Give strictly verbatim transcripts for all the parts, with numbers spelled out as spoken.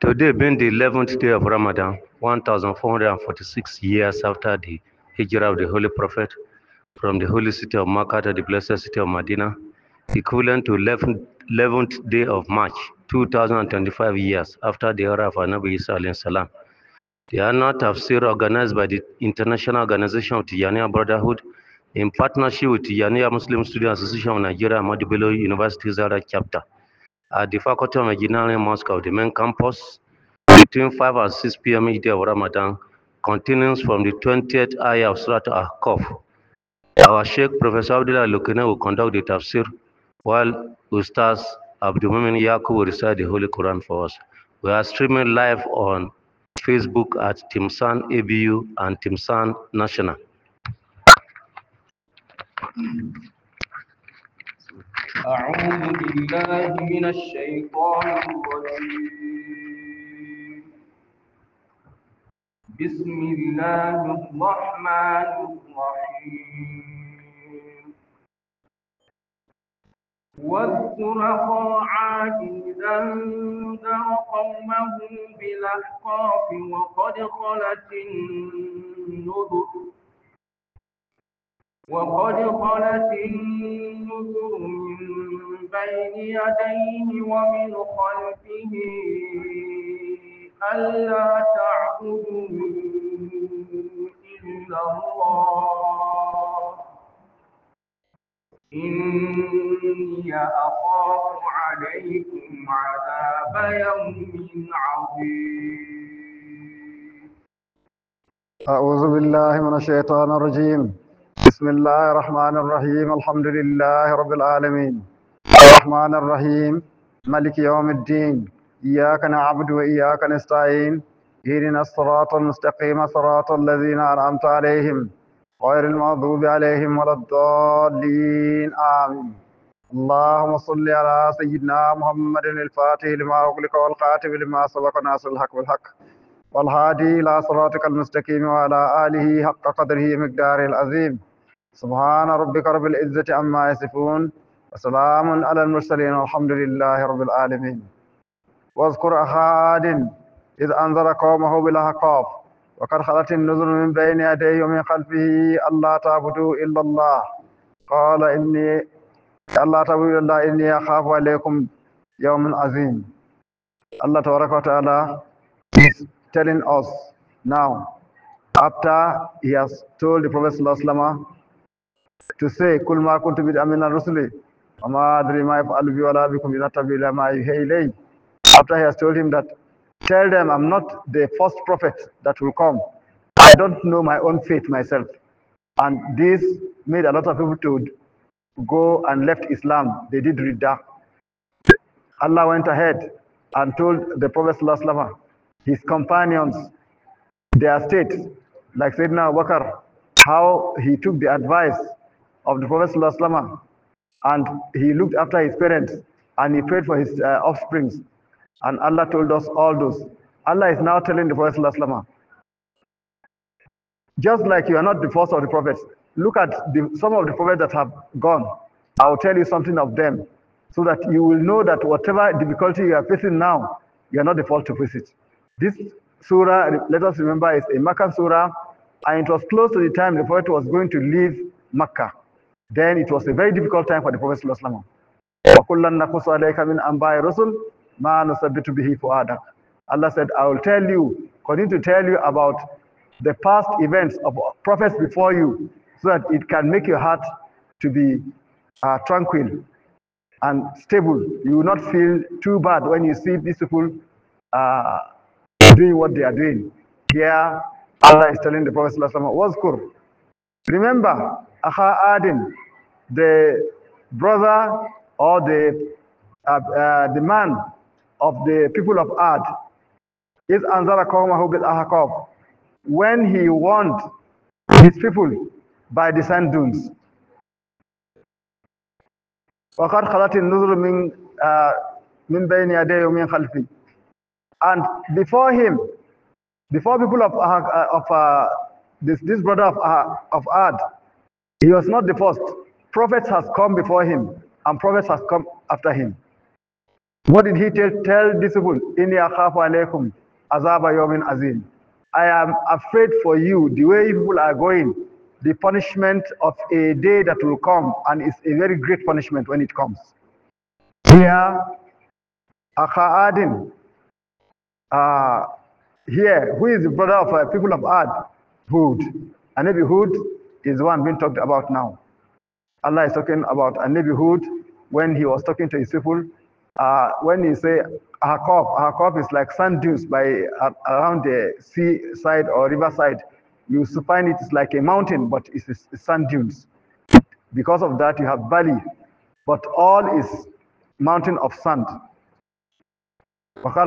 Today being the eleventh day of Ramadan, one thousand four hundred forty-six years after the Hijrah of the Holy Prophet from the holy city of Makkah to the blessed city of Medina, equivalent to eleventh, eleventh day of March two thousand twenty-five years after the era of Anabi Isa alayhi salam. The annual tafsir organized by the International Organization of Tijaniya Brotherhood in partnership with Tijaniya Muslim Student Association of Nigeria Ahmadu Bello University Zara chapter at the Faculty of Engineering Mosque of the main campus between five and six p m each day of Ramadan continues from the twentieth ayah of Surah Al-Kahf. Our Sheikh Professor Abdullah Lukene will conduct the tafsir while Ustaz Abdul Mumin Yaqub will recite the Holy Quran for us. We are streaming live on Facebook at Timsan A B U and Timsan National. أعوذ بالله من الشيطان الرجيم بسم الله الرحمن الرحيم واذكر أخا عاد إذا أنذر قومه بالأحقاف وقد خلت النذر وقد خلت النذر من بين يديه ومن خلفه ألا تعبدوا إلا الله إني أخاف عليكم عذاب يوم عظيم. أعوذ بالله من الشيطان الرجيم. بسم الله الرحمن الرحيم. الحمد لله رب العالمين الرحمن الرحيم مالك يوم الدين إياك نعبد وإياك نستعين اهدنا الصراط المستقيم صراط الذين أنعمت عليهم غير المغضوب عليهم ولا الضالين آمين. اللهم صل على سيدنا محمد الفاتح لما أغلق والخاتم لما سبق ناصر الحق بالحق والهادي إلى صراطك المستقيم وعلى آله حق قدره مقداره العظيم. سبحان ربك رب العزة عما يصفون وسلام على المرسلين والحمد لله رب العالمين. واذكر أخا عاد إذ أنذر قومه بالأحقاف وقد خلت النذر من بين يديه ومن خلفه ألا تعبدوا إلا الله قال إني ألا تعبدوا إلا الله إني أخاف عليكم يوم عظيم. Allah Tabaraka wa Ta'ala is telling us now, after he has told the Prophet Sallallahu Alaihi Wasallam to say, Kul ma kuntu bid amina rusuli, ama adri ma yaf'alu bi wala bikum yunatabi ila ma yuhi. After he has told him that, tell them I'm not the first prophet that will come. I don't know my own fate myself. And this made a lot of people to go and left Islam. They did Ridda. Allah went ahead and told the Prophet Sallallahu Alaihi Wasallam, his companions, their state, like Sayyidina Abu Bakr, how he took the advice of the Prophet Sallallahu Alaihi Wasallam and he looked after his parents and he prayed for his uh, offsprings. And Allah told us all those. Allah is now telling the Prophet Sallallahu Alaihi Wasallam, just like you are not the first of the prophets, look at the, some of the prophets that have gone. I will tell you something of them so that you will know that whatever difficulty you are facing now, you are not the first to face it. This surah, let us remember, is a Makkah surah, and it was close to the time the Prophet was going to leave Makkah. Then it was a very difficult time for the Prophet Sallallahu Alaihi Wasallam. Allah said, I will tell you, continue to tell you about the past events of prophets before you, so that it can make your heart to be uh, tranquil and stable. You will not feel too bad when you see these people uh, doing what they are doing. Here, Allah is telling the Prophet Sallallahu Alaihi Wasallam, Wazkur, remember, Akha Adin, the brother or the uh, uh, the man of the people of Ad, is Anzara Qawmahu bil Ahqaf, when he warned his people by the sand dunes. وَقَدْ خَلَتِ النُّذُرُ مِنْ مِنْ بَيْنِ يَدَيْهِ وَمِنْ خَلْفِهِ. And before him, before people of uh, of uh, this this brother of uh, of Ad, he was not the first. Prophets has come before him, and prophets has come after him. What did he tell, tell these people? Inni akhafu alaykum azaba yawmin azim. I am afraid for you, the way people are going, the punishment of a day that will come, and it's a very great punishment when it comes. Here, Akha Adin, uh, here, who is the brother of uh, people of Ad? Hud. Anabi Hud is the one being talked about now. Allah is talking about Anabi Hud when he was talking to his people. Uh, when he say Ahqaf, Ahqaf is like sand dunes by uh, around the seaside or riverside. You find it is like a mountain, but it's, it's sand dunes. Because of that, you have valley, but all is mountain of sand. Before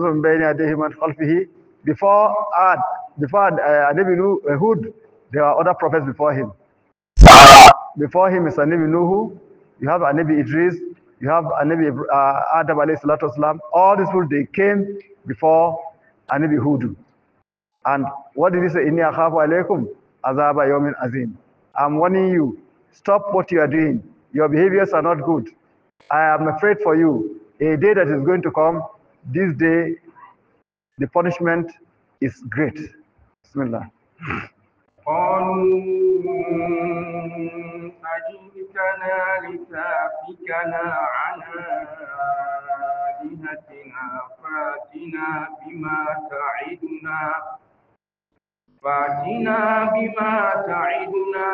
Ad, before uh, Anabi Hud, there are other prophets before him. Before him is Anabi Nuhu, you have Anabi Idris, you have Anabi uh, Adam alayhi salatu wasalam. All these people, they came before Anabi Hud. And what did he say? Inni akhafu alaykum azaba yawmin azim. I'm warning you, stop what you are doing. Your behaviors are not good. I am afraid for you. A day that is going to come, this day, the punishment is great. Bismillah. قالوا أجئتنا لتافكنا عن آلهتنا فاتنا بما تعدنا فاتنا بما تعدنا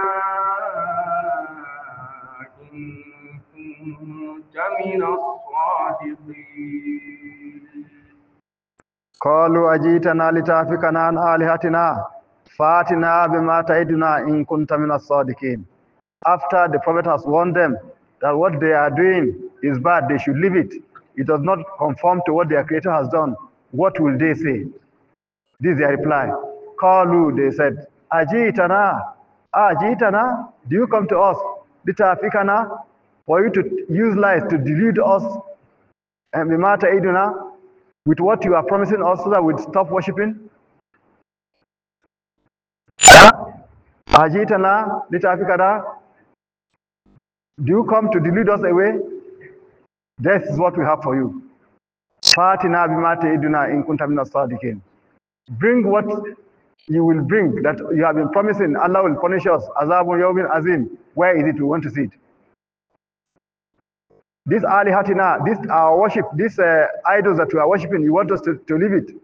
إن كنت من الصادقين. قالوا أجئتنا لتافكنا عن آلهتنا فاتنا بما تعدنا إن كنت من الصادقين. After the Prophet has warned them that what they are doing is bad, they should leave it. It does not conform to what their Creator has done. What will they say? This is their reply. Qalu, they said, Ajitana, Ajitana, do you come to us? Litafikana, for you to use lies to delude us, and bima ta'iduna, with what you are promising us so that we'd stop worshipping? Ajitana, Litafikana, do you come to delude us away? This is what we have for you. Fatina bima ta'iduna in kunta minas sadiqin. Bring what you will bring that you have been promising. Allah will punish us. Azabun yawmin azim. Where is it? We want to see it. This alihatina, this our worship, these uh, idols that we are worshiping, you want us to, to leave it.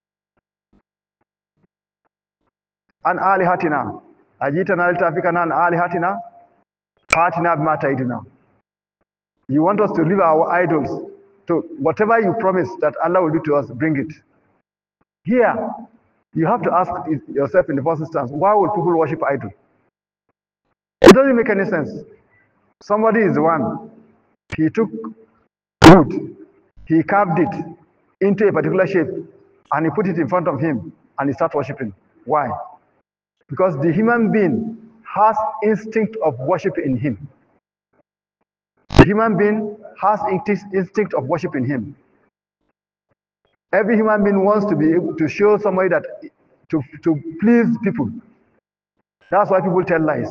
An alihatina. Ajitana litafikana an alihatina. Fatina bima ta'iduna. You want us to leave our idols. So whatever you promise that Allah will do to us, bring it. Here, you have to ask yourself in the first instance, why would people worship idol? It doesn't make any sense. Somebody is the one, he took wood, he carved it into a particular shape, and he put it in front of him, and he started worshiping. Why? Because the human being has instinct of worship in him. The human being has instinct of worship in him. Every human being wants to be able to show somebody that to, to please people. That's why people tell lies.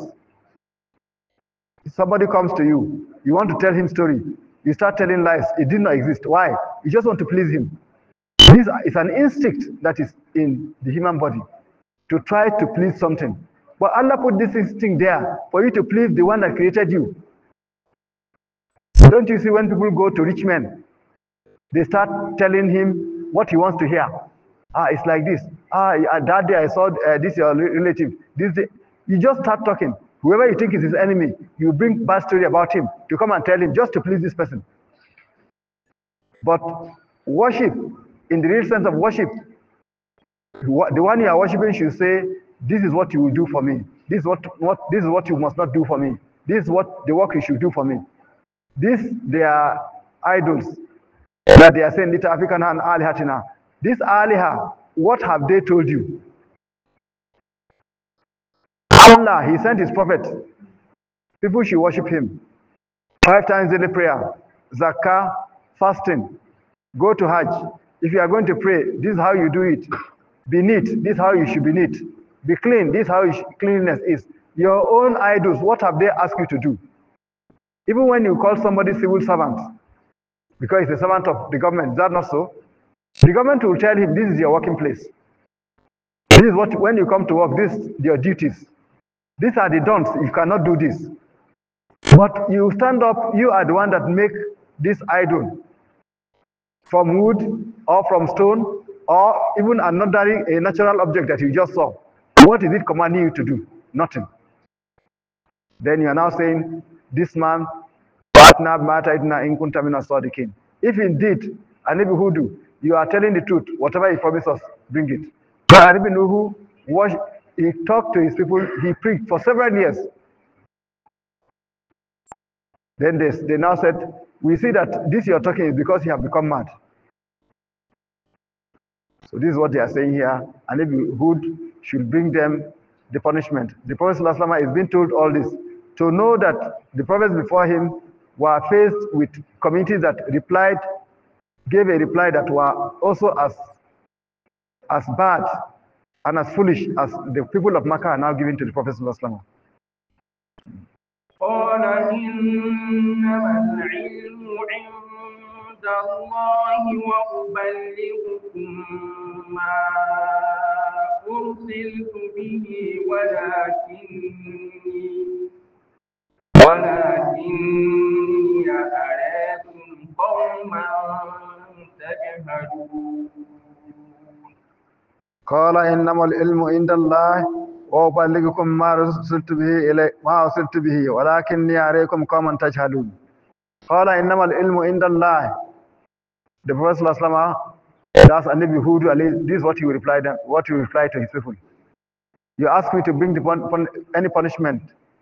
If somebody comes to you, you want to tell him story, you start telling lies. It did not exist. Why? You just want to please him. This is an instinct that is in the human body to try to please something. But Allah put this instinct there for you to please the one that created you. Don't you see when people go to rich men, they start telling him what he wants to hear. Ah, it's like this. Ah, that day I saw uh, this your relative. This day, you just start talking. Whoever you think is his enemy, you bring bad story about him to come and tell him just to please this person. But worship, in the real sense of worship, the one you are worshiping should say, "This is what you will do for me. This is what what this is what you must not do for me. This is what the work you should do for me." These they are idols that they are saying, "Lita Africana and Alihatina." This Aliha, what have they told you? Allah, He sent His prophet. People should worship Him. Five times daily prayer, zakah, fasting, go to Hajj. If you are going to pray, this is how you do it. Be neat, this is how you should be neat. Be clean, this is how you should, cleanliness is. Your own idols, what have they asked you to do? Even when you call somebody civil servant, because he's a servant of the government. Is that not so? The government will tell him, this is your working place. This is what, when you come to work, this is your duties. These are the don'ts. You cannot do this. But you stand up, you are the one that make this idol from wood or from stone or even another a natural object that you just saw. What is it commanding you to do? Nothing. Then you are now saying, this man, if indeed, Anabi Hudu, you are telling the truth, whatever he promised us, bring it. But Anabi Nuhu, watched, he talked to his people, he preached for several years. Then they, they now said, we see that this you are talking is because you have become mad. So this is what they are saying here. Anabi Hud should bring them the punishment. The Prophet ﷺ is being told all this to know that the prophets before him were faced with communities that replied, gave a reply that were also as, as bad and as foolish as the people of Makkah are now giving to the Prophet ﷺ. قال إنما العلم عند الله وأبلغكم ما أرسلت به ولكني ولكني أراكم قوما تجهلون. قال إنما العلم عند الله وأبلغكم ما أرسلت به إلي ما أرسلت به ولكني أراكم قوما تجهلون. قال إنما العلم عند الله. The Prophet ﷺ, that's Anabi Hud, this is what he will reply them, what he will reply to his people. You ask me to bring the pun, pun, any punishment.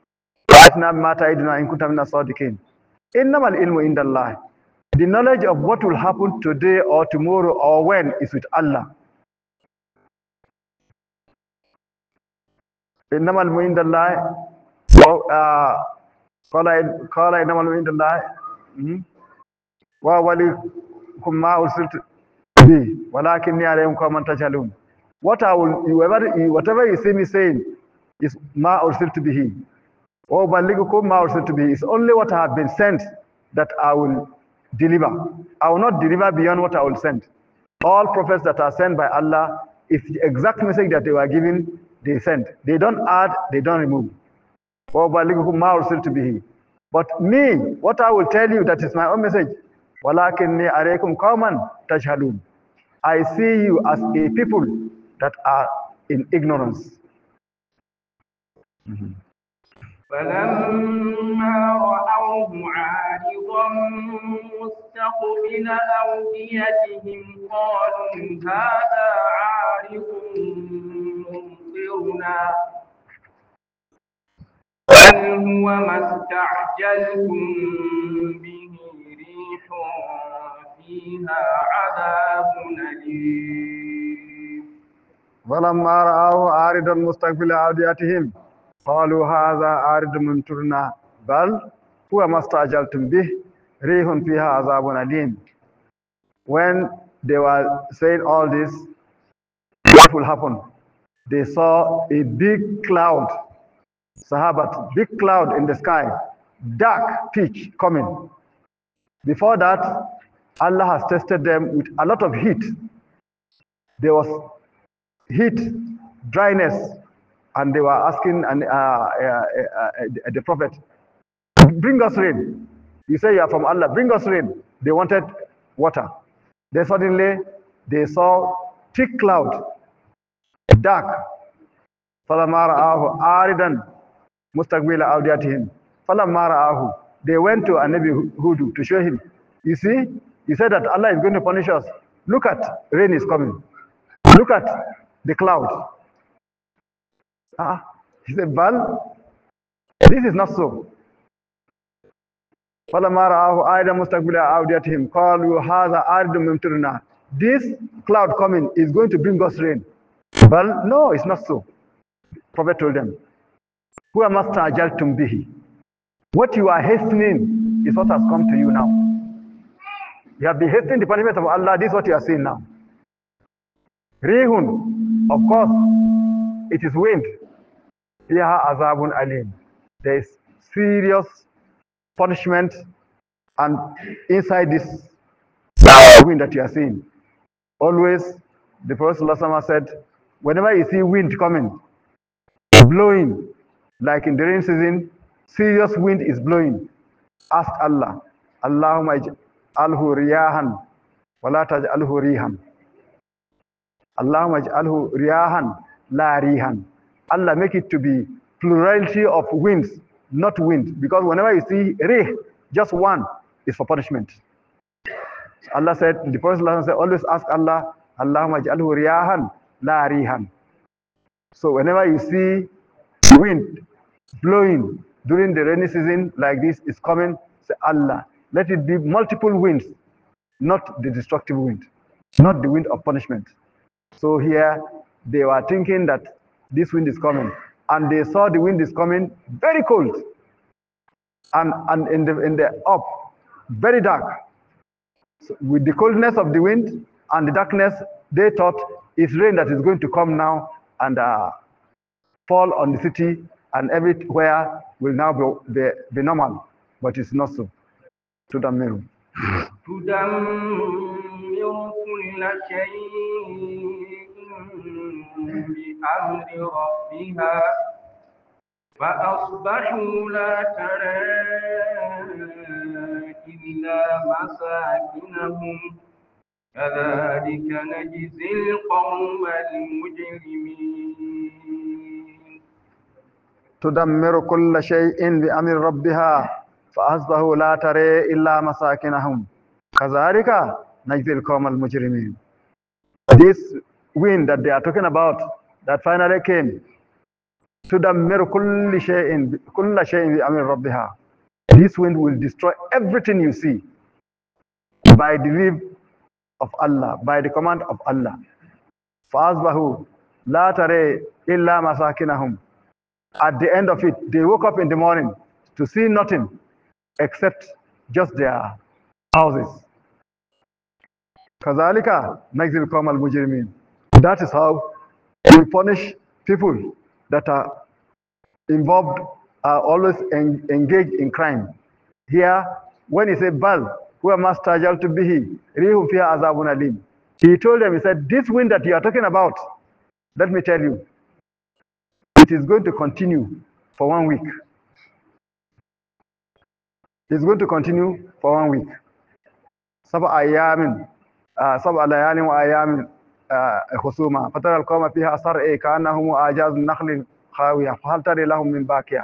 The knowledge of what will happen today or tomorrow or when is with Allah. إنما العلم عند الله قال قال إنما العلم عند الله وأوليكم ما أرسلت به ولكني عليكم قوما تجهلون. What I will, whatever, whatever you see me saying is ما أرسلت به وأبلغكم ما أرسلت به. It's only what I have been sent that I will deliver. I will not deliver beyond what I will send. All prophets that are sent by Allah, if the exact message that they were given, they send. They don't add, they don't remove. But me, what I will tell you, that is my own message. I see you as a people that are in ignorance. Mm-hmm. فلما رأوه عارضا مستقبل أوديتهم قالوا هذا عارض ممطرنا بل هو ما استعجلتم به ريح فيها عذاب أليم. فلما رأوه عارضا مستقبل أوديتهم قالوا هذا عارض ممطرنا بل هو ما استعجلتم به ريح فيها عذاب أليم. When they were saying all this, what will happen? They saw a big cloud, Sahabat, big cloud in the sky, dark pitch coming. Before that, Allah has tested them with a lot of heat. There was heat, dryness, and they were asking and, uh, uh, uh, the Prophet, bring us rain. You say you are from Allah, bring us rain. They wanted water. Then suddenly they saw thick cloud, dark. فَلَمَّا رَآهُ عَارِضًا مُسْتَقْبِلَ أَوْدِيَتِهِمْ فَلَمَّا رَآهُ. They went to Anabi Hud to show him. You see, he said that Allah is going to punish us. Look at, rain is coming. Look at the cloud. Ah, he said, Bal, this is not so. فَلَمَّا رَآهُ عَارِضًا مُسْتَقْبِلَ أَوْدِيَتِهِمْ قَالُوا هَذَا عَارِضٌ مُمْطِرُنَا. This cloud coming is going to bring us rain. But no, it's not so. Prophet told them, "Who am astajjaltum bihi?" What you are hastening is what has come to you now. You have been hastening the punishment of Allah. This is what you are seeing now. Rihun, of course, it is wind. Fiha azabun alim. There is serious punishment, and inside this wind that you are seeing. Always, the Prophet ﷺ said, whenever you see wind coming, blowing, like in the rain season, serious wind is blowing, ask Allah, Allahumma ij'alhu riyahan wa la taj'alhu rihan. Allahumma ij'alhu riyahan la rihan. Allah, make it to be plurality of winds, not wind. Because whenever you see rih, just one is for punishment. Allah said, the Prophet said, always ask Allah, Allahumma ij'alhu riyahan la rihan. So whenever you see wind blowing during the rainy season like this is coming, say Allah, let it be multiple winds, not the destructive wind, not the wind of punishment. So here they were thinking that this wind is coming, and they saw the wind is coming very cold, and and in the in the up very dark. So with the coldness of the wind and the darkness, they thought it's rain that is going to come now and uh, fall on the city, and everywhere will now be, be, be normal, but it's not so. To the middle. تدمر كل شيء بأمر ربها فأصبحوا لا ترى إلا مساكنهم كذلك نجزي القوم المجرمين. تدمر كل شيء بأمر ربها فأصبحوا لا ترى إلا مساكنهم كذلك نجزي القوم المجرمين. This wind that they are talking about that finally came, تدمر كل شيء كل شيء بأمر ربها. This wind will destroy everything you see by the will of Allah, by the command of Allah. فأصبحوا لا ترى إلا مساكنهم. At the end of it, they woke up in the morning to see nothing except just their houses. كذلك نجزي القوم المجرمين. That is how we punish people that are involved, are always en engaged in crime. Here, when he said, Bal, huwa mastajaltu bihi, rihum fiha azabun alim. He told them, he said, this wind that you are talking about, let me tell you, it is going to continue for one week. It's going to continue for one week. سبع أيام سبع ليال وأيام خصومة فترى القوم فيها صرعى كأنهم أعجاز نخل خاوية فهل ترى لهم من باقية.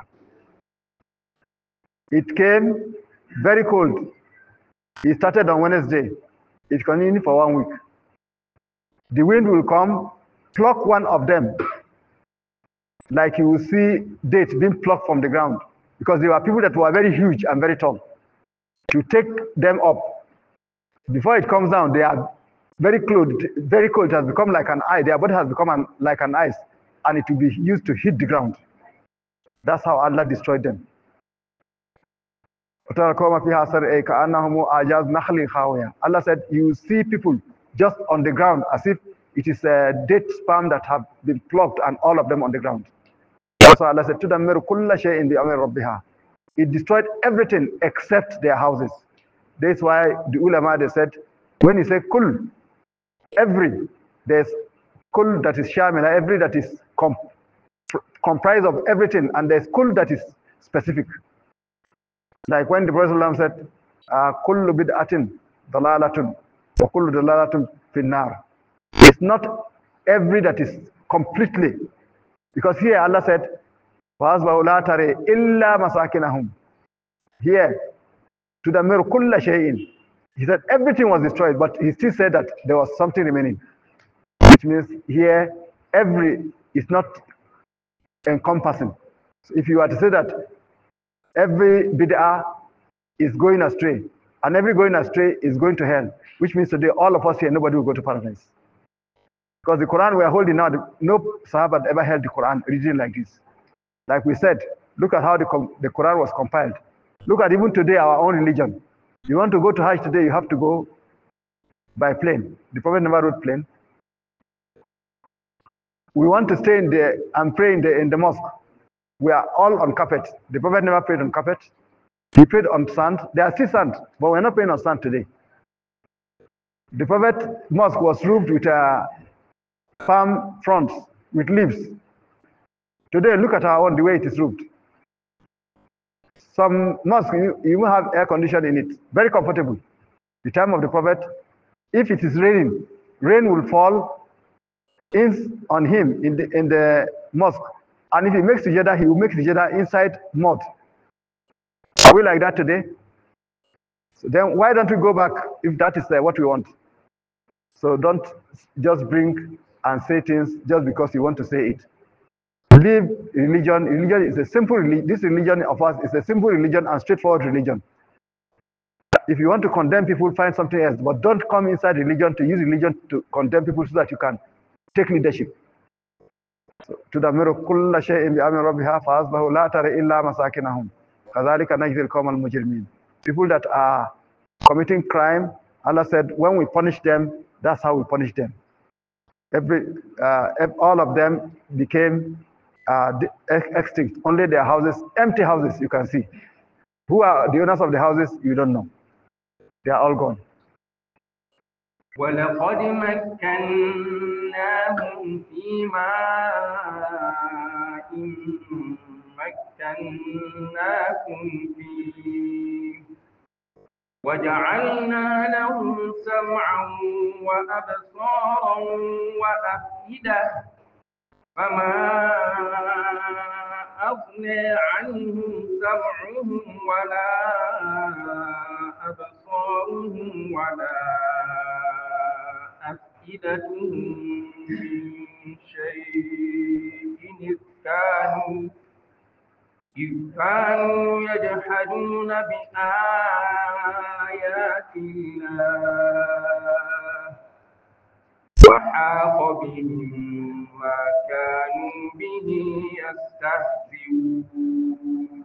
It came very cold. It started on Wednesday. It continued for one week. The wind will come, pluck one of them, like you will see dates being plucked from the ground, because there were people that were very huge and very tall. To take them up, before it comes down, they are very cold. Very cold. It has become like an ice. Their body has become an, like an ice, and it will be used to hit the ground. That's how Allah destroyed them. Allah said, you see people just on the ground as if it is a dead sperm that have been plucked, and all of them on the ground. Also Allah said, it destroyed everything except their houses. That's why the ulama, they said, when you say kul, every, there's kul that is shamila, every that is com comprised of everything, and there's kul that is specific. Like when the Prophet said, kullu bid'atin dalalatun wa kullu dalalatun finnar. It's not every that is completely, because here Allah said, وَأَصْبَحُوا لَا تَرَى إِلَّا مَسَاكِنَهُمْ. Here, تُدَمِّرُ كُلَّ شَيْءٍ. He said everything was destroyed, but he still said that there was something remaining. Which means here, every is not encompassing. So if you were to say that every bid'ah is going astray, and every going astray is going to hell, which means today all of us here, nobody will go to paradise. Because the Quran we are holding now, no Sahaba ever held the Quran reading like this. Like we said, look at how the, the Quran was compiled. Look at even today our own religion. You want to go to Hajj today, you have to go by plane. The Prophet never rode plane. We want to stay in the and pray in the in the mosque. We are all on carpet. The Prophet never prayed on carpet. He prayed on sand. There are still sand, but we're not praying on sand today. The Prophet mosque was roofed with a palm fronts with leaves. Today, look at our own, the way it is roofed. Some mosques, you, you will have air conditioning in it, very comfortable. The time of the Prophet, if it is raining, rain will fall in on him in the in the mosque, and if he makes sujoda, he will make sujoda inside mud. Are we like that today? So then why don't we go back if that is uh, what we want? So don't just bring and say things just because you want to say it. Leave religion. Religion is a simple religion. This religion of us is a simple religion and straightforward religion. If you want to condemn people, find something else. But don't come inside religion to use religion to condemn people so that you can take leadership. تدمر كل شيء بأمر ربها فأصبحوا لا ترى إلا مساكنهم كذلك نجزي القوم المجرمين. People that are committing crime, Allah said, when we punish them, that's how we punish them. Every, uh, all of them became uh, extinct. Only their houses, empty houses, you can see. Who are the owners of the houses? You don't know. They are all gone. ولقد مكناهم في ماء مكناكم فيه وجعلنا لهم سمعا وأبصارا وأفئدة فما أغنى عنهم سمعهم ولا أبصارهم ولا أفئدتهم من شيء إذ كانوا إذ كانوا يجحدون بآيات الله وحاق بهم ما كانوا به يستهزئون.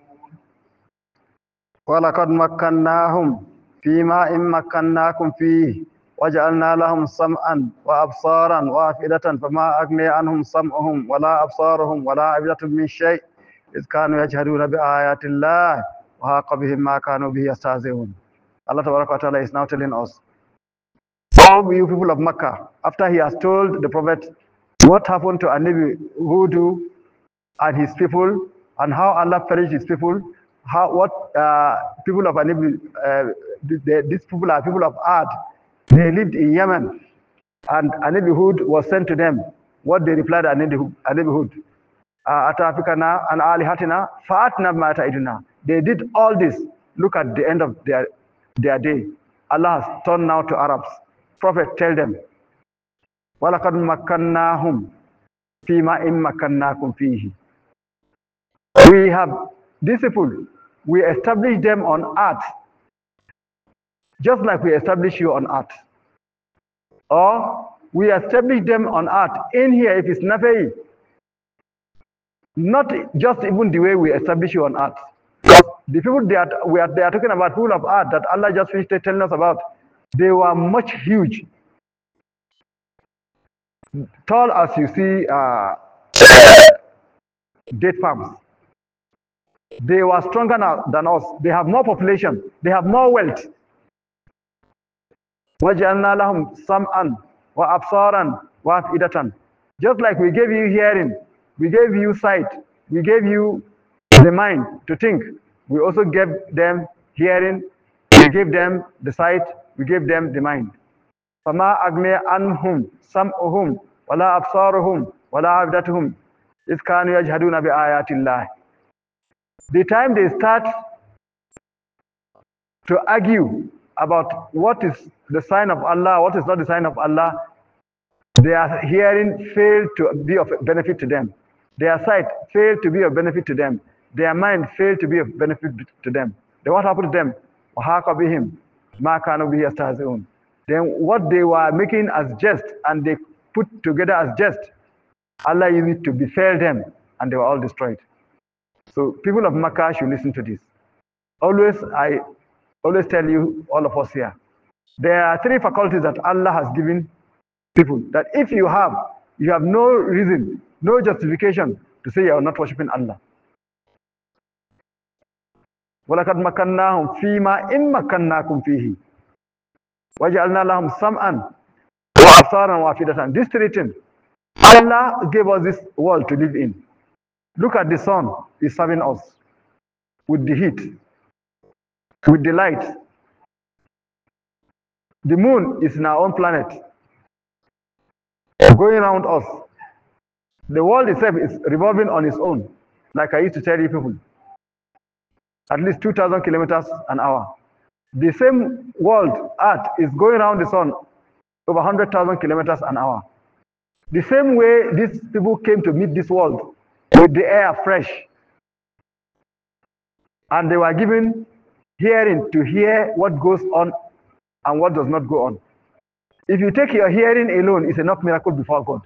ولقد مكناهم فيما إن مكناكم فيه وجعلنا لهم سمعا وأبصارا وأفئدة فما أغني عنهم سمعهم ولا أبصارهم ولا أفئدة من شيء إذ كانوا يجحدون بآيات الله وحاق بهم ما كانوا به يستهزئون. Allah Ta'ala is now telling us, all you people of Makkah, after he has told the Prophet what happened to Anabi Hudu and his people, and how Allah perished his people, how what uh, people of Anabi, uh, the, these people are people of Ad, they lived in Yemen, and Anabi Hud was sent to them. What they replied to Anabi Hud, Atafikana and Alihatina, Fatna Mataiduna. They did all this. Look at the end of their, their day. Allah has turned now to Arabs. Prophet, tell them, وَلَقَدْ مَكَّنَّاهُمْ فِي مَا إِن مَكَّنَّاكُمْ فِيهِ. We have disciples. We establish them on earth, just like we establish you on earth. Or we establish them on earth. In here, if it's Nafei, not just even the way we establish you on earth. The people that we are, they are talking about, people of earth that Allah just finished telling us about, they were much huge, tall as you see uh, date palms. They were stronger than us. They have more population. They have more wealth. وَجَعَلْنَا لَهُمْ سَمْعًا وَأَبْصَارًا وَأَفْئِدَةً. Just like we gave you hearing, we gave you sight, we gave you the mind to think, we also gave them hearing, we gave them the sight, we gave them the mind. فَمَا أَغْنَيَ عَنْهُمْ سَمْعُهُمْ وَلَا أَبْصَارُهُمْ وَلَا أَفْئِدَتُهُمْ إِذْ كَانُوا يَجْحَدُونَ بِآيَاتِ اللَّهِ. The time they start to argue about what is the sign of Allah, what is not the sign of Allah, their hearing failed to be of benefit to them. Their sight failed to be of benefit to them. Their mind failed to be of benefit to them. Then what happened to them? وَحَاقَ بِهِمْ مَا كَانُوا بِهِ يَسْتَهْزِئُونَ. Then what they were making as jest and they put together as jest, Allah used it to befall them and they were all destroyed. So people of Makkah should listen to this. Always, I always tell you, all of us here, there are three faculties that Allah has given people, that if you have, you have no reason, no justification to say you are not worshiping Allah. وَلَقَدْ مَكَّنَّاهُمْ فِي مَا إِن مَكَّنَّاكُمْ فِيهِ. وَجَعَلْنَا لَهُمْ سَمْعًا وَأَبْصَارًا وَأَفْئِدَةً. These three things, Allah gave us this world to live in. Look at the sun is serving us with the heat, with the light. The moon is in our own planet, going around us. The world itself is revolving on its own, like I used to tell you people, at least two thousand kilometers an hour. The same world, Earth, is going around the sun over one hundred thousand kilometers an hour. The same way these people came to meet this world with the air fresh, and they were given hearing to hear what goes on and what does not go on. If you take your hearing alone, it's enough miracle before God.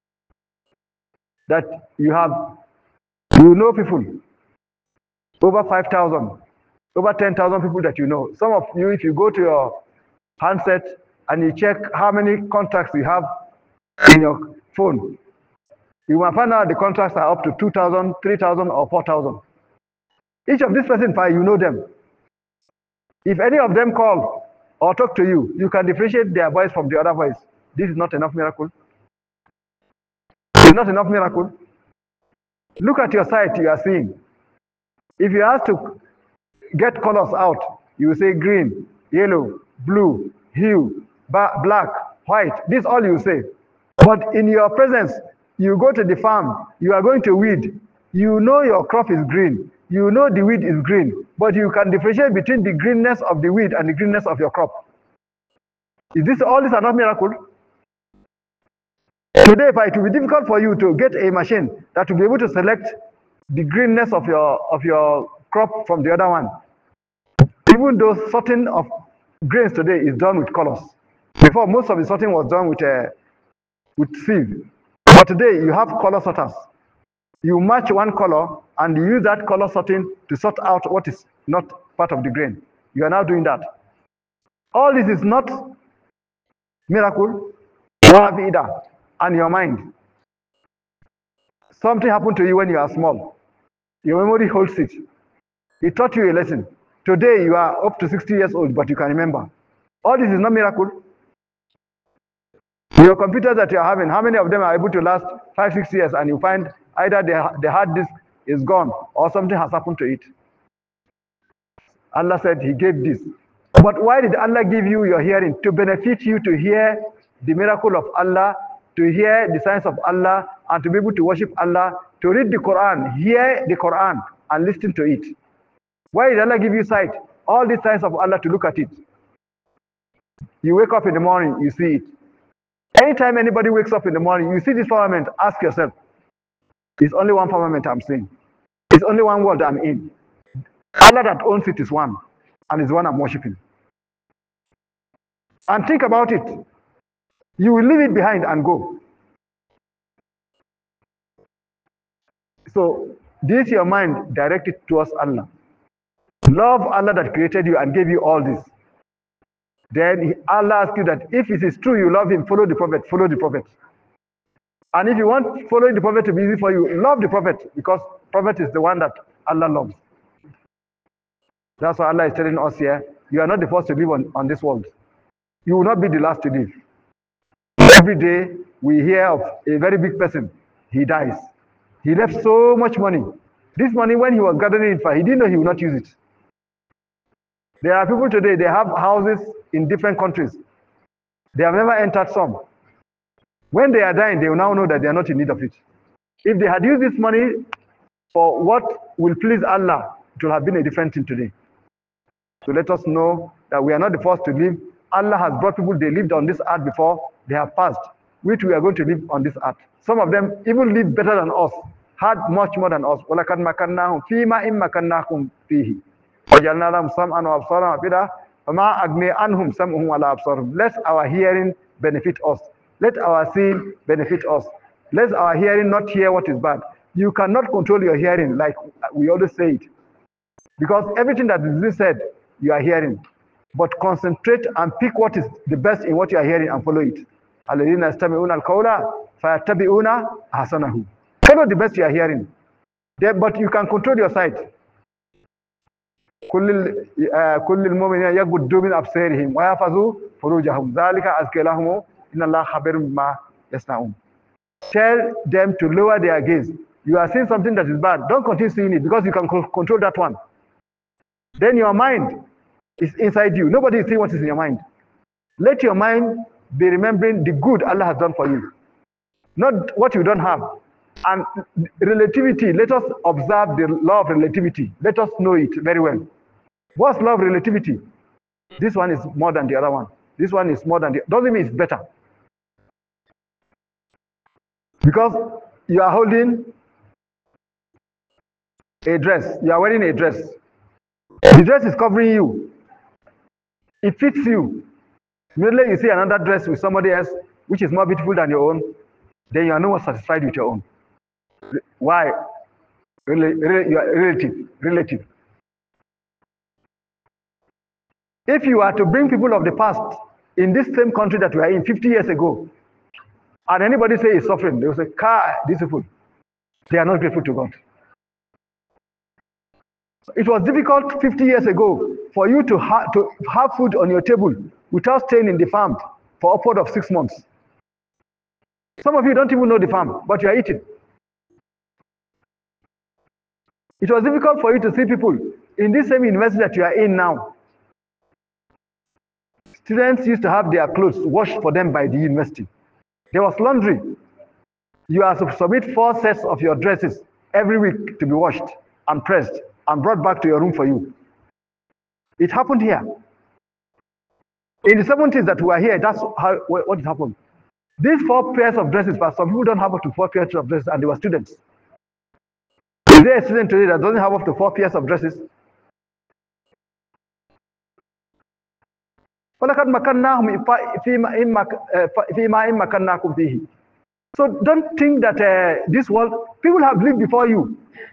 That you have, you know people, over five thousand, over ten thousand people that you know. Some of you, if you go to your handset and you check how many contacts you have in your phone, you will find out the contacts are up to two thousand, three thousand, or four thousand. Each of these persons, you know them. If any of them call or talk to you, you can differentiate their voice from the other voice. This is not enough miracle. It's not enough miracle. Look at your sight you are seeing. If you ask to get colors out, you will say green, yellow, blue, hue, black, white. This is all you say. But in your presence, you go to the farm, you are going to weed. You know your crop is green. You know the weed is green. But you can differentiate between the greenness of the weed and the greenness of your crop. Is this all this are not miracle? Today, if it will be difficult for you to get a machine that will be able to select the greenness of your of your crop from the other one, even though sorting of grains today is done with colors. Before, most of the sorting was done with uh, with sieve. But today, you have color sorters. You match one color and you use that color sorting to sort out what is not part of the grain. You are now doing that. All this is not miracle, and your mind. Something happened to you when you are small. Your memory holds it. It taught you a lesson. Today you are up to sixty years old, but you can remember. All this is not miracle. Your computers that you are having, how many of them are able to last five, six years, and you find either the, the hard disk is gone or something has happened to it? Allah said He gave this. But why did Allah give you your hearing? To benefit you to hear the miracle of Allah, to hear the signs of Allah, and to be able to worship Allah, to read the Quran, hear the Quran, and listen to it. Why did Allah give you sight? All the signs of Allah to look at it. You wake up in the morning, you see it. Anytime anybody wakes up in the morning, you see this firmament, ask yourself, it's only one firmament I'm seeing. It's only one world I'm in. Allah that owns it is one, and is one I'm worshiping. And think about it. You will leave it behind and go. So, this your mind directed towards Allah. Love Allah that created you and gave you all this. Then Allah asks you that if it is true you love Him, follow the Prophet, follow the Prophet. And if you want following the Prophet to be easy for you, love the Prophet, because Prophet is the one that Allah loves. That's why Allah is telling us here, you are not the first to live on, on this world. You will not be the last to live. Every day we hear of a very big person, he dies. He left so much money. This money, when he was gathering it for, he didn't know he would not use it. There are people today, they have houses in different countries. They have never entered some. When they are dying, they will now know that they are not in need of it. If they had used this money for what will please Allah, it would have been a different thing today. So let us know that we are not the first to live. Allah has brought people, they lived on this earth before, they have passed, which we are going to live on this earth. Some of them even live better than us, had much more than us. وَلَقَدْ مَكَنَّاهُمْ فِي مَا إِن مَكَنَّاكُمْ فِيهِ وَجَعَلْنَا لَهُمْ سَمْعًا وَأَبْصَارًا وَأَفْئِدَةً فَمَا أَغْنَىٰ عَنْهُمْ سَمْعُهُمْ وَلَا أَبْصَارُهُمْ. Let our hearing benefit us. Let our seeing benefit us. Let our hearing not hear what is bad. You cannot control your hearing like we always say it. Because everything that is said, you are hearing. But concentrate and pick what is the best in what you are hearing and follow it. الَّذِينَ يَسْتَمِعُونَ الْقَوْلَ فَيَتَّبِعُونَ أَحْسَنَهُ. Follow the best you are hearing. There, but you can control your sight. كل كل المؤمنين يغضوا من أبصارهم ويحفظوا فروجهم ذلك أزكى لهم إن الله خبير بما يصنعون. Tell them to lower their gaze. You are seeing something that is bad. Don't continue seeing it because you can control that one. Then your mind is inside you. Nobody is seeing what is in your mind. Let your mind be remembering the good Allah has done for you, not what you don't have. And relativity, let us observe the law of relativity. Let us know it very well. What's law of relativity? This one is more than the other one. This one is more than the doesn't mean it's better. Because you are holding a dress, you are wearing a dress. The dress is covering you. It fits you. Immediately you see another dress with somebody else, which is more beautiful than your own, then you are no more satisfied with your own. Why? Relative. Relative. If you are to bring people of the past in this same country that we are in fifty years ago, and anybody say is suffering, they will say, "Car, these people, they are not grateful to God." It was difficult fifty years ago for you to, ha to have food on your table without staying in the farm for upward of six months. Some of you don't even know the farm, but you are eating. It was difficult for you to see people in this same university that you are in now. Students used to have their clothes washed for them by the university. There was laundry. You are to submit four sets of your dresses every week to be washed and pressed and brought back to your room for you. It happened here. In the seventies that we are here, that's how what happened. These four pairs of dresses, but some people don't have up to four pairs of dresses, and they were students. Is there a student today that doesn't have up to four pairs of dresses? So don't think that uh, this world, people have lived before you.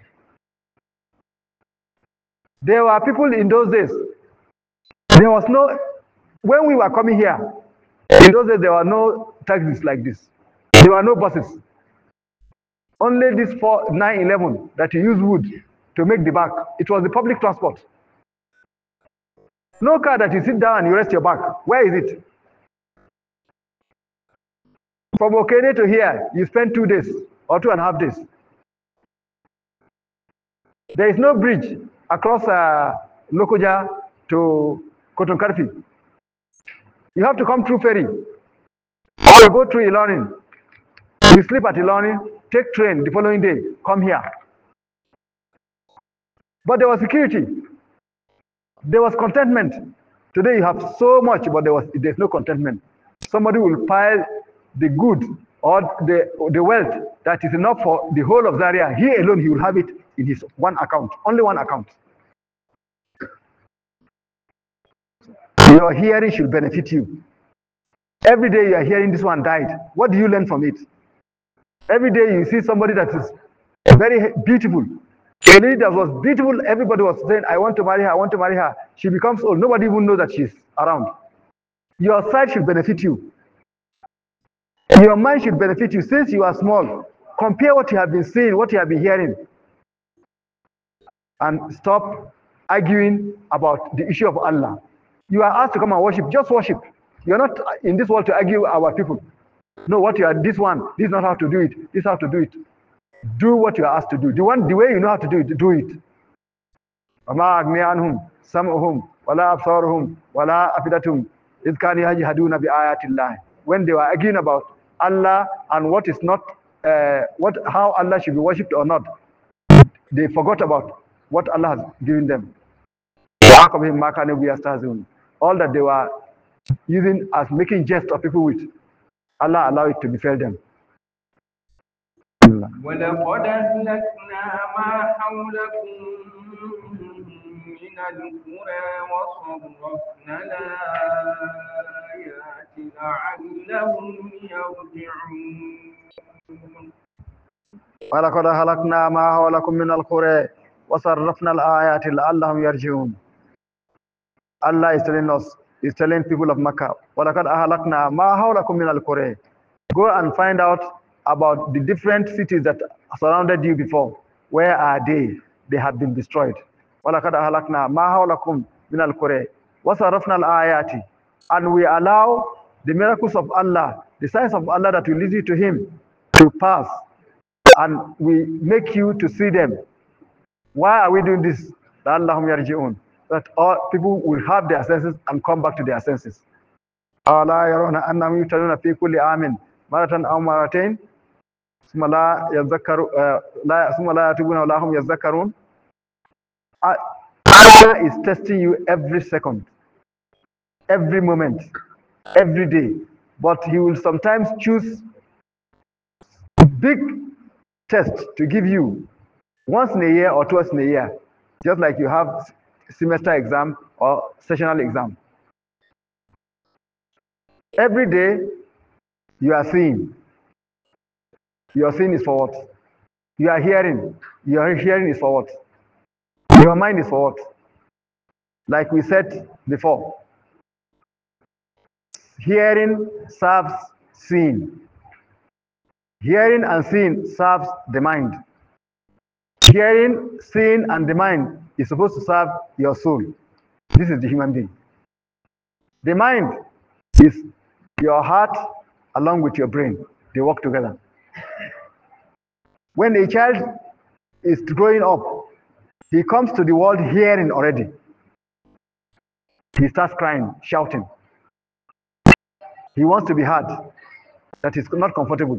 There were people in those days. There was no, when we were coming here, in those days there were no taxis like this. There were no buses. Only this four nine eleven that you use wood to make the back. It was the public transport. No car that you sit down and you rest your back. Where is it? From Okene to here, you spend two days or two and a half days. There is no bridge across uh, Lokoja to Kotonkarfi. You have to come through ferry. Or go through Ilorin. You sleep at Ilorin, take train the following day, come here. But there was security. There was contentment. Today you have so much, but there was there's no contentment. Somebody will pile the good or the the wealth that is enough for the whole of Zaria. He alone, he will have it in his one account, only one account. Your hearing should benefit you. Every day you are hearing this one died. What do you learn from it? Every day you see somebody that is very beautiful. A lady that was beautiful, everybody was saying, I want to marry her, I want to marry her. She becomes old. Nobody even knows that she's around. Your sight should benefit you. Your mind should benefit you. Since you are small, compare what you have been seeing, what you have been hearing. And stop arguing about the issue of Allah. You are asked to come and worship, just worship. You are not in this world to argue our people. No, what you are, this one, this is not how to do it, this is how to do it. Do what you are asked to do. The one, the way you know how to do it, do it. When they were arguing about Allah and what is not, uh, what, how Allah should be worshipped or not, they forgot about what Allah has given them. All that they were using as making jest of people with, Allah allowed it to befall them. ولقد أهلكنا ما حولكم من القرى وصرفنا الآيات لعلهم يرجعون. ولقد أهلكنا ما حولكم من القرى وصرفنا الآيات لعلهم يرجعون. Allah is telling us, is telling people of Makkah, وَلَقَدْ أَهْلَكْنَا مَا حَوْلَكُمْ مِنَ الْقُرَى. Go and find out about the different cities that surrounded you before. Where are they? They have been destroyed. وَلَقَدْ أَهْلَكْنَا مَا حَوْلَكُمْ مِنَ الْقُرَى وَصَرَّفْنَا الْآيَاتِ. And we allow the miracles of Allah, the signs of Allah that will lead you to Him, to pass, and we make you to see them. Why are we doing this? لَعَلَّهُمْ يَرْجِعُونَ. That all people will have their senses and come back to their senses. أَوَلَا يَرَوْنَ أَنَّهُمْ يُفْتَنُونَ فِي كُلِّ عَامٍ مَرَّةً أَوْ مَرَّتَيْنِ ثُمَّ لَا يَذَّكَّرُونَ ثُمَّ لَا يَتُوبُونَ وَلَا هُمْ يَذَّكَّرُونَ. Allah is testing you every second, every moment, every day. But He will sometimes choose big test to give you once in a year or twice in a year, just like you have semester exam or sessional exam. Every day you are seeing. Your seeing is for what? You are hearing. Your hearing is for what? Your mind is for what? Like we said before, hearing serves seeing. Hearing and seeing serves the mind. Hearing, seeing, and the mind is supposed to serve your soul. This is the human being. The mind is your heart along with your brain. They work together. When a child is growing up, he comes to the world hearing already. He starts crying, shouting. He wants to be heard. That is not comfortable.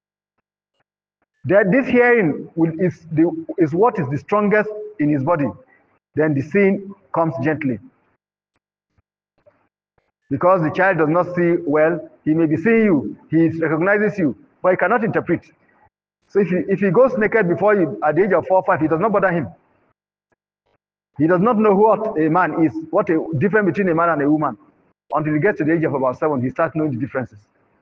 That this hearing will, is, the, is what is the strongest in his body. Then the seeing comes gently. Because the child does not see well, he may be seeing you, he recognizes you, but he cannot interpret. So if he, if he goes naked before you at the age of four or five, it does not bother him. He does not know what a man is, what a difference between a man and a woman. Until he gets to the age of about seven, he starts knowing the differences.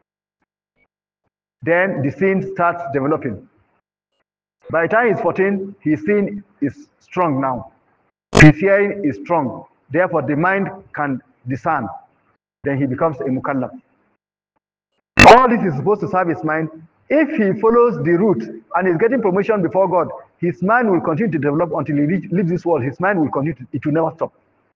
Then the seeing starts developing. By the time he's fourteen, his seeing is strong now. His hearing is strong. Therefore, the mind can discern. Then he becomes a mukallaf. All this is supposed to serve his mind. If he follows the route and is getting promotion before God, his mind will continue to develop until he reach, leaves this world. His mind will continue to, it will never stop.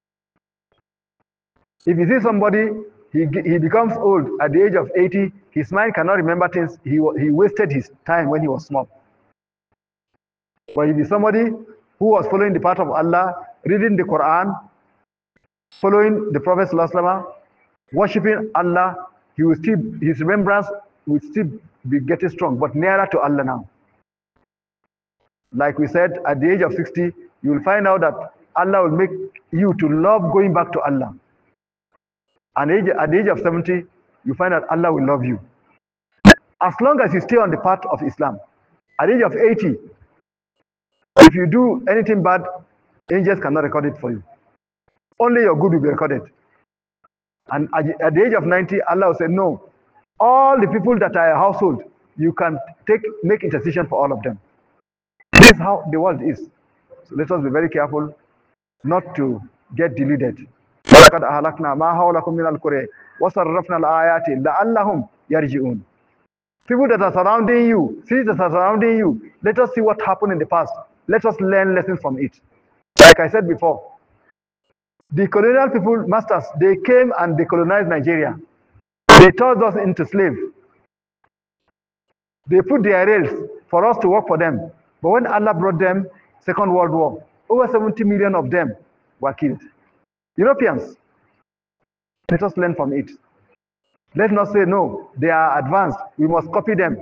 If you see somebody, he, he becomes old at the age of eighty, his mind cannot remember things. He, he wasted his time when he was small. But if you somebody who was following the path of Allah, reading the Quran, following the Prophet ﷺ, worshipping Allah, he will still, his remembrance will still be getting strong, but nearer to Allah now. Like we said, at the age of sixty, you will find out that Allah will make you to love going back to Allah. And at the age of seventy, you find that Allah will love you. As long as you stay on the path of Islam. At the age of eighty, if you do anything bad, angels cannot record it for you. Only your good will be recorded. And at the age of ninety, Allah will say, no, all the people that are a household, you can take make intercession for all of them. This is how the world is. So let us be very careful not to get deluded. People that are surrounding you, cities that are surrounding you, let us see what happened in the past. Let us learn lessons from it. Like I said before, the colonial people, masters, they came and they colonized Nigeria. They turned us into slaves. They put their rails for us to work for them. But when Allah brought them, Second World War, over seventy million of them were killed. Europeans, let us learn from it. Let's not say, no, they are advanced. We must copy them.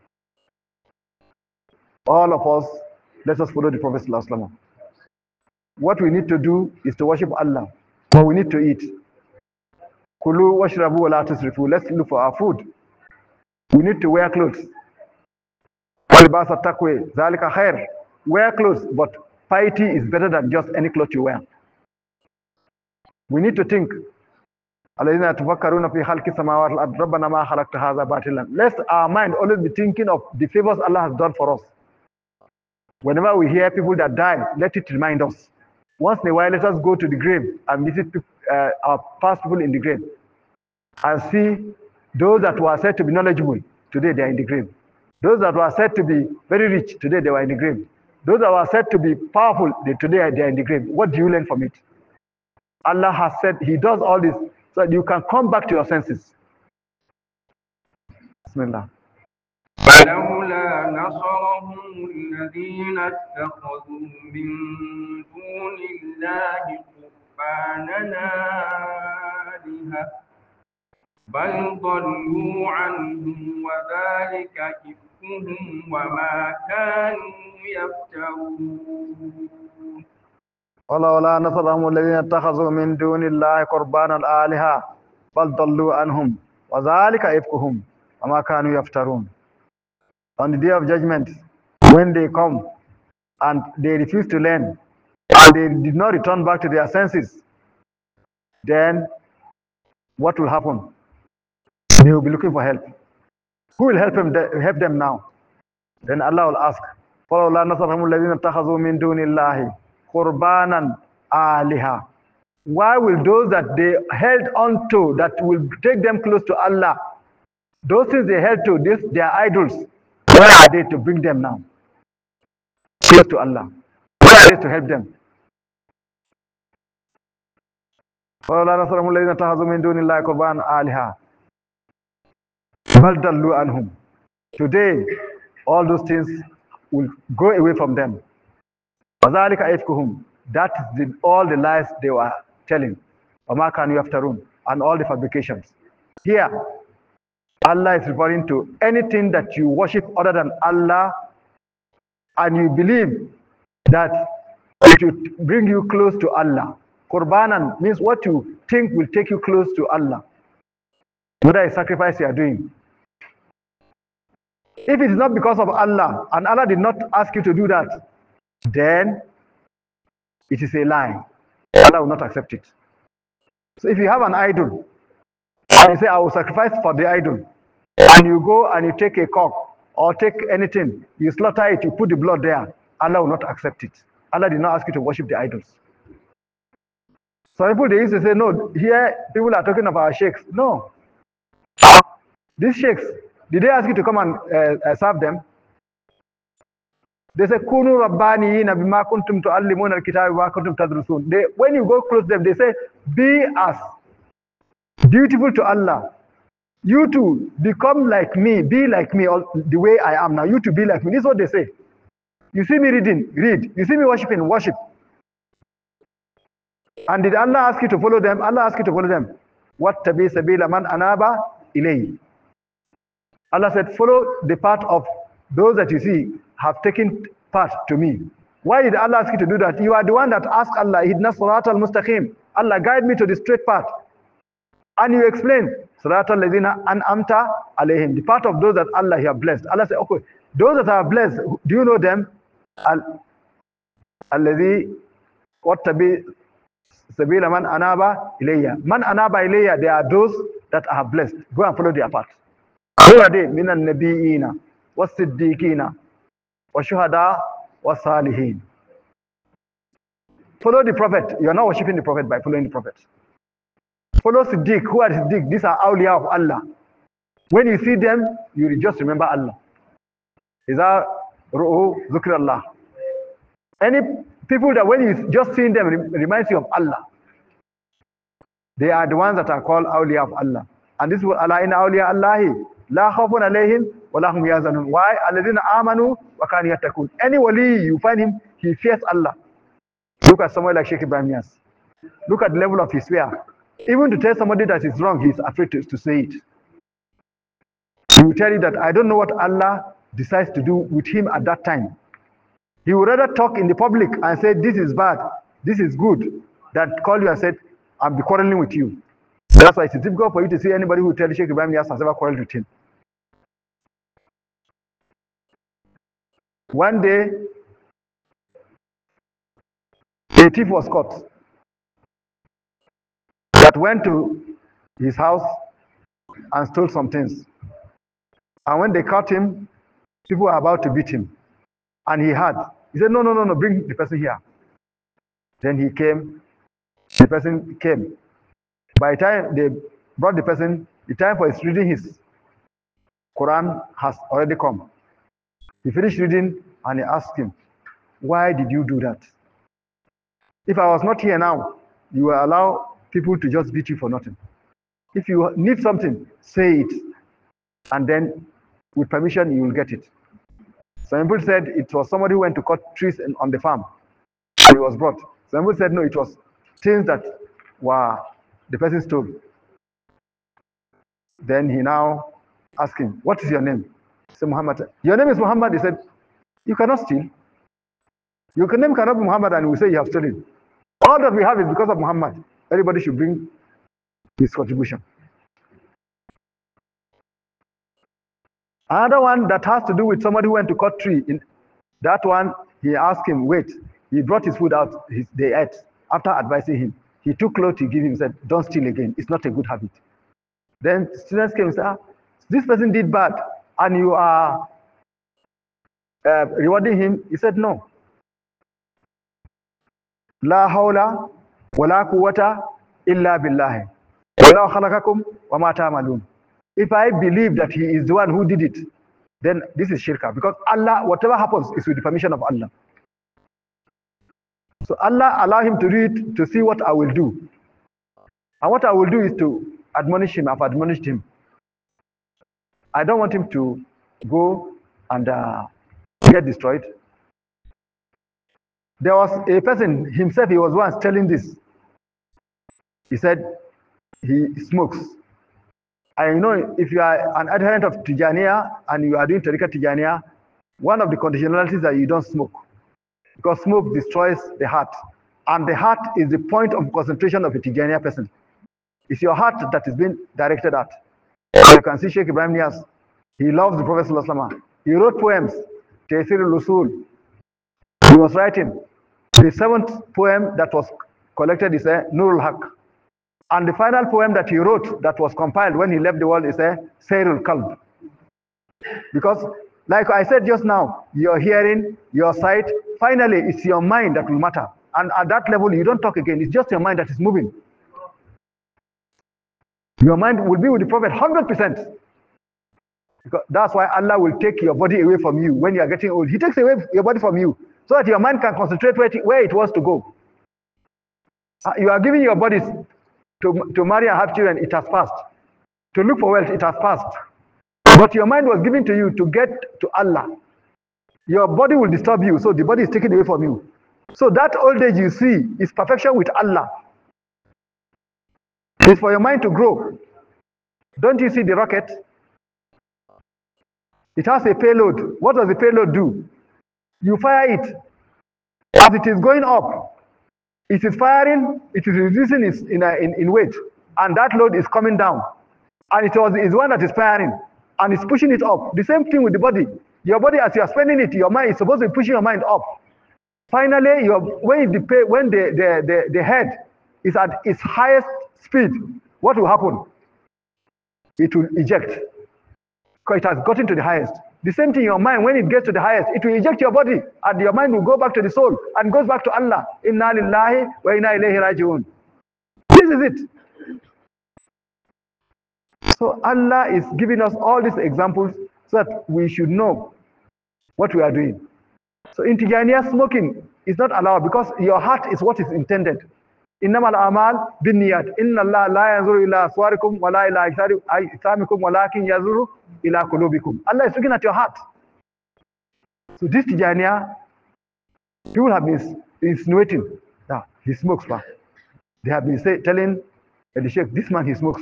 All of us, let us follow the Prophet ﷺ. What we need to do is to worship Allah. But we need to eat. Kulu washrabu wa la tusrifu. Let's look for our food. We need to wear clothes. Wear clothes, but piety is better than just any clothes you wear. We need to think. Let our mind always be thinking of the favors Allah has done for us. Whenever we hear people that died, let it remind us. Once in a while, let us go to the grave and visit uh, our past people in the grave and see those that were said to be knowledgeable, today they are in the grave. Those that were said to be very rich, today they were in the grave. Those that were said to be powerful, they, today they are in the grave. What do you learn from it? Allah has said He does all this so that you can come back to your senses. Bismillah. فلولا نصرهم الذين اتخذوا من دون الله قربانا آلهة بل ضلوا عنهم وذلك إفكهم وما كانوا يفترون. ولولا نصرهم الذين اتخذوا من دون الله قربانا آلهة بل ضلوا عنهم وذلك إفكهم وما كانوا يفترون. On the day of judgment, when they come and they refuse to learn and they did not return back to their senses, then what will happen? They will be looking for help. Who will help them, help them now? Then Allah will ask, فَلَوْلَا نَصَرَهُمُ الَّذِينَ اتَّخَذُوا مِن دُونِ اللَّهِ قُرْبَانًا آلِهَةً. Why will those that they held on to, that will take them close to Allah, those things they held to, this, their idols, where are they to bring them now? Close to Allah. Where are they to help them? فَلَوْلَا نَصَرَهُمُ الَّذِينَ اتَّخَذُوا مِن دُونِ اللَّهِ قُرْبَانًا آلِهَةً بَلْ ضَلُّوا عَنْهُمْ. Today, all those things will go away from them. وَذَلِكَ إِفْكُهُمْ. That is the, all the lies they were telling. وَمَا كَانُوا يَفْتَرُونَ. And all the fabrications. Here, Allah is referring to anything that you worship other than Allah and you believe that it will bring you close to Allah. Qurbanan means what you think will take you close to Allah. Whether a sacrifice you are doing. If it is not because of Allah and Allah did not ask you to do that, then it is a lie. Allah will not accept it. So if you have an idol and you say, I will sacrifice for the idol, and you go and you take a cock or take anything, you slaughter it, you put the blood there, Allah will not accept it. Allah did not ask you to worship the idols. Some people, they used to say, no, here people are talking about sheikhs. No. These sheikhs, did they ask you to come and uh, uh, serve them? They say, Kunu Rabbaniyina bima kuntum tu'allimuna al-kitaba bima kuntum tadrusun. They, when you go close to them, they say, be as beautiful to Allah. You too, become like me, be like me all, the way I am now. You too, be like me. This is what they say. You see me reading, read. You see me worshiping, worship. And did Allah ask you to follow them? Allah asked you to follow them. Wattabi sabila man anaba ilayhi. Allah said, follow the path of those that you see have taken part to me. Why did Allah ask you to do that? You are the one that asked Allah, Hidna Siratal Mustaqim. Allah, guide me to the straight path. And you explain, Siratal Ladina An'amta alayhim, the part of those that Allah has blessed. Allah said, okay, those that are blessed, do you know them? Alladhi wattabi sabila man anaba ilayya. Man anaba ilayya, they are those that are blessed. Go and follow their path. Who are they? Minan nabiyina, was siddiqina, was shuhada, was salihin. Follow the prophet. You are not worshipping the prophet by following the prophet. Follow Siddiq. Who are Siddiq? These are awliya of Allah. When you see them, you just remember Allah. Iza ru'u zukr Allah. Any people that when you just see them reminds you of Allah. They are the ones that are called awliya of Allah. And this is what Allah in awliya Allahi. La khawfun alayhim wa lahum yazanun. Why? Alladhina amanu wa kanu yattaqun. Any wali, you find him, he fears Allah. Look at someone like Sheikh Ibrahim Niasse. Look at the level of his fear. Even to tell somebody that is wrong, he is afraid to, to say it. He will tell you that I don't know what Allah decides to do with him at that time. He would rather talk in the public and say, this is bad, this is good, than call you and say, I'll be quarreling with you. That's why it's difficult for you to see anybody who tells Sheikh Ibrahim Niasse has ever quarreled with him. One day, a thief was caught that went to his house and stole some things. And when they caught him, people were about to beat him. And he had. He said, no, no, no, no, bring the person here. Then he came. The person came. By the time they brought the person, the time for his reading his Quran has already come. He finished reading and he asked him, why did you do that? If I was not here now, you will allow people to just beat you for nothing. If you need something, say it, and then with permission, you will get it. Some people said it was somebody who went to cut trees on the farm. He was brought. Some people said no, it was things that were the person stole. Then he now asked him, what is your name? He said, Muhammad. Your name is Muhammad. He said, you cannot steal. Your name cannot be Muhammad and we say you have stolen. All that we have is because of Muhammad. Everybody should bring his contribution. Another one that has to do with somebody who went to cut tree. In that one, he asked him, wait. He brought his food out. His, they ate. After advising him, he took clothes to give him, said, don't steal again. It's not a good habit. Then students came and said, ah, this person did bad, and you are uh, rewarding him. He said, no. La hawla wa la quwwata illa billahi. Wallahu khalaqakum wa ma ta'malun. If I believe that he is the one who did it, then this is shirka. Because Allah, whatever happens, is with the permission of Allah. So Allah allow him to read, to see what I will do. And what I will do is to admonish him. I've admonished him. I don't want him to go and uh, get destroyed. There was a person himself, he was once telling this. He said he smokes. I know if you are an adherent of Tijaniya and you are doing Tariqa Tijaniya, one of the conditionalities that you don't smoke. Because smoke destroys the heart. And the heart is the point of concentration of a Tijaniya person. It's your heart that is being directed at. You can see Sheikh Ibrahim Niyas. He loves the Prophet Sallallahu Alaihi Wasallam. He wrote poems. Taysir al-Usul. He was writing. The seventh poem that was collected is a Nurul Haq. And the final poem that he wrote that was compiled when he left the world is a Sayrul Qalb. Because like I said just now, your hearing, your sight, finally it's your mind that will matter. And at that level you don't talk again, it's just your mind that is moving. Your mind will be with the Prophet one hundred percent. Because that's why Allah will take your body away from you when you are getting old. He takes away your body from you so that your mind can concentrate where it, where it wants to go. Uh, you are giving your bodies to, to marry and have children, it has passed. To look for wealth, it has passed. But your mind was given to you to get to Allah. Your body will disturb you, so the body is taken away from you. So that old age you see is perfection with Allah. It's for your mind to grow. Don't you see the rocket? It has a payload. What does the payload do? You fire it. As it is going up, it is firing, it is reducing its, in, a, in, in weight. And that load is coming down. And it was is one that is firing. And it's pushing it up. The same thing with the body. Your body, as you are spending it, your mind is supposed to be pushing your mind up. Finally, your, when, the, when the, the, the, the head is at its highest speed, what will happen? It will eject. Because it has gotten to the highest. The same thing in your mind, when it gets to the highest, it will eject your body, and your mind will go back to the soul, and goes back to Allah. Inna lillahi wa inna ilayhi raji'un. This is it. So Allah is giving us all these examples so that we should know what we are doing. So in Tijaniya, smoking is not allowed because your heart is what is intended. Innamal a'mal bin niyat. Inna Allah la yanzuru ila aswarikum wa la ila ajsamikum walakin yanzuru ila qulubikum. Allah is looking at your heart. So this Tijaniya, people have been insinuating that he smokes. Man. They have been say, telling the Sheikh, this man he smokes.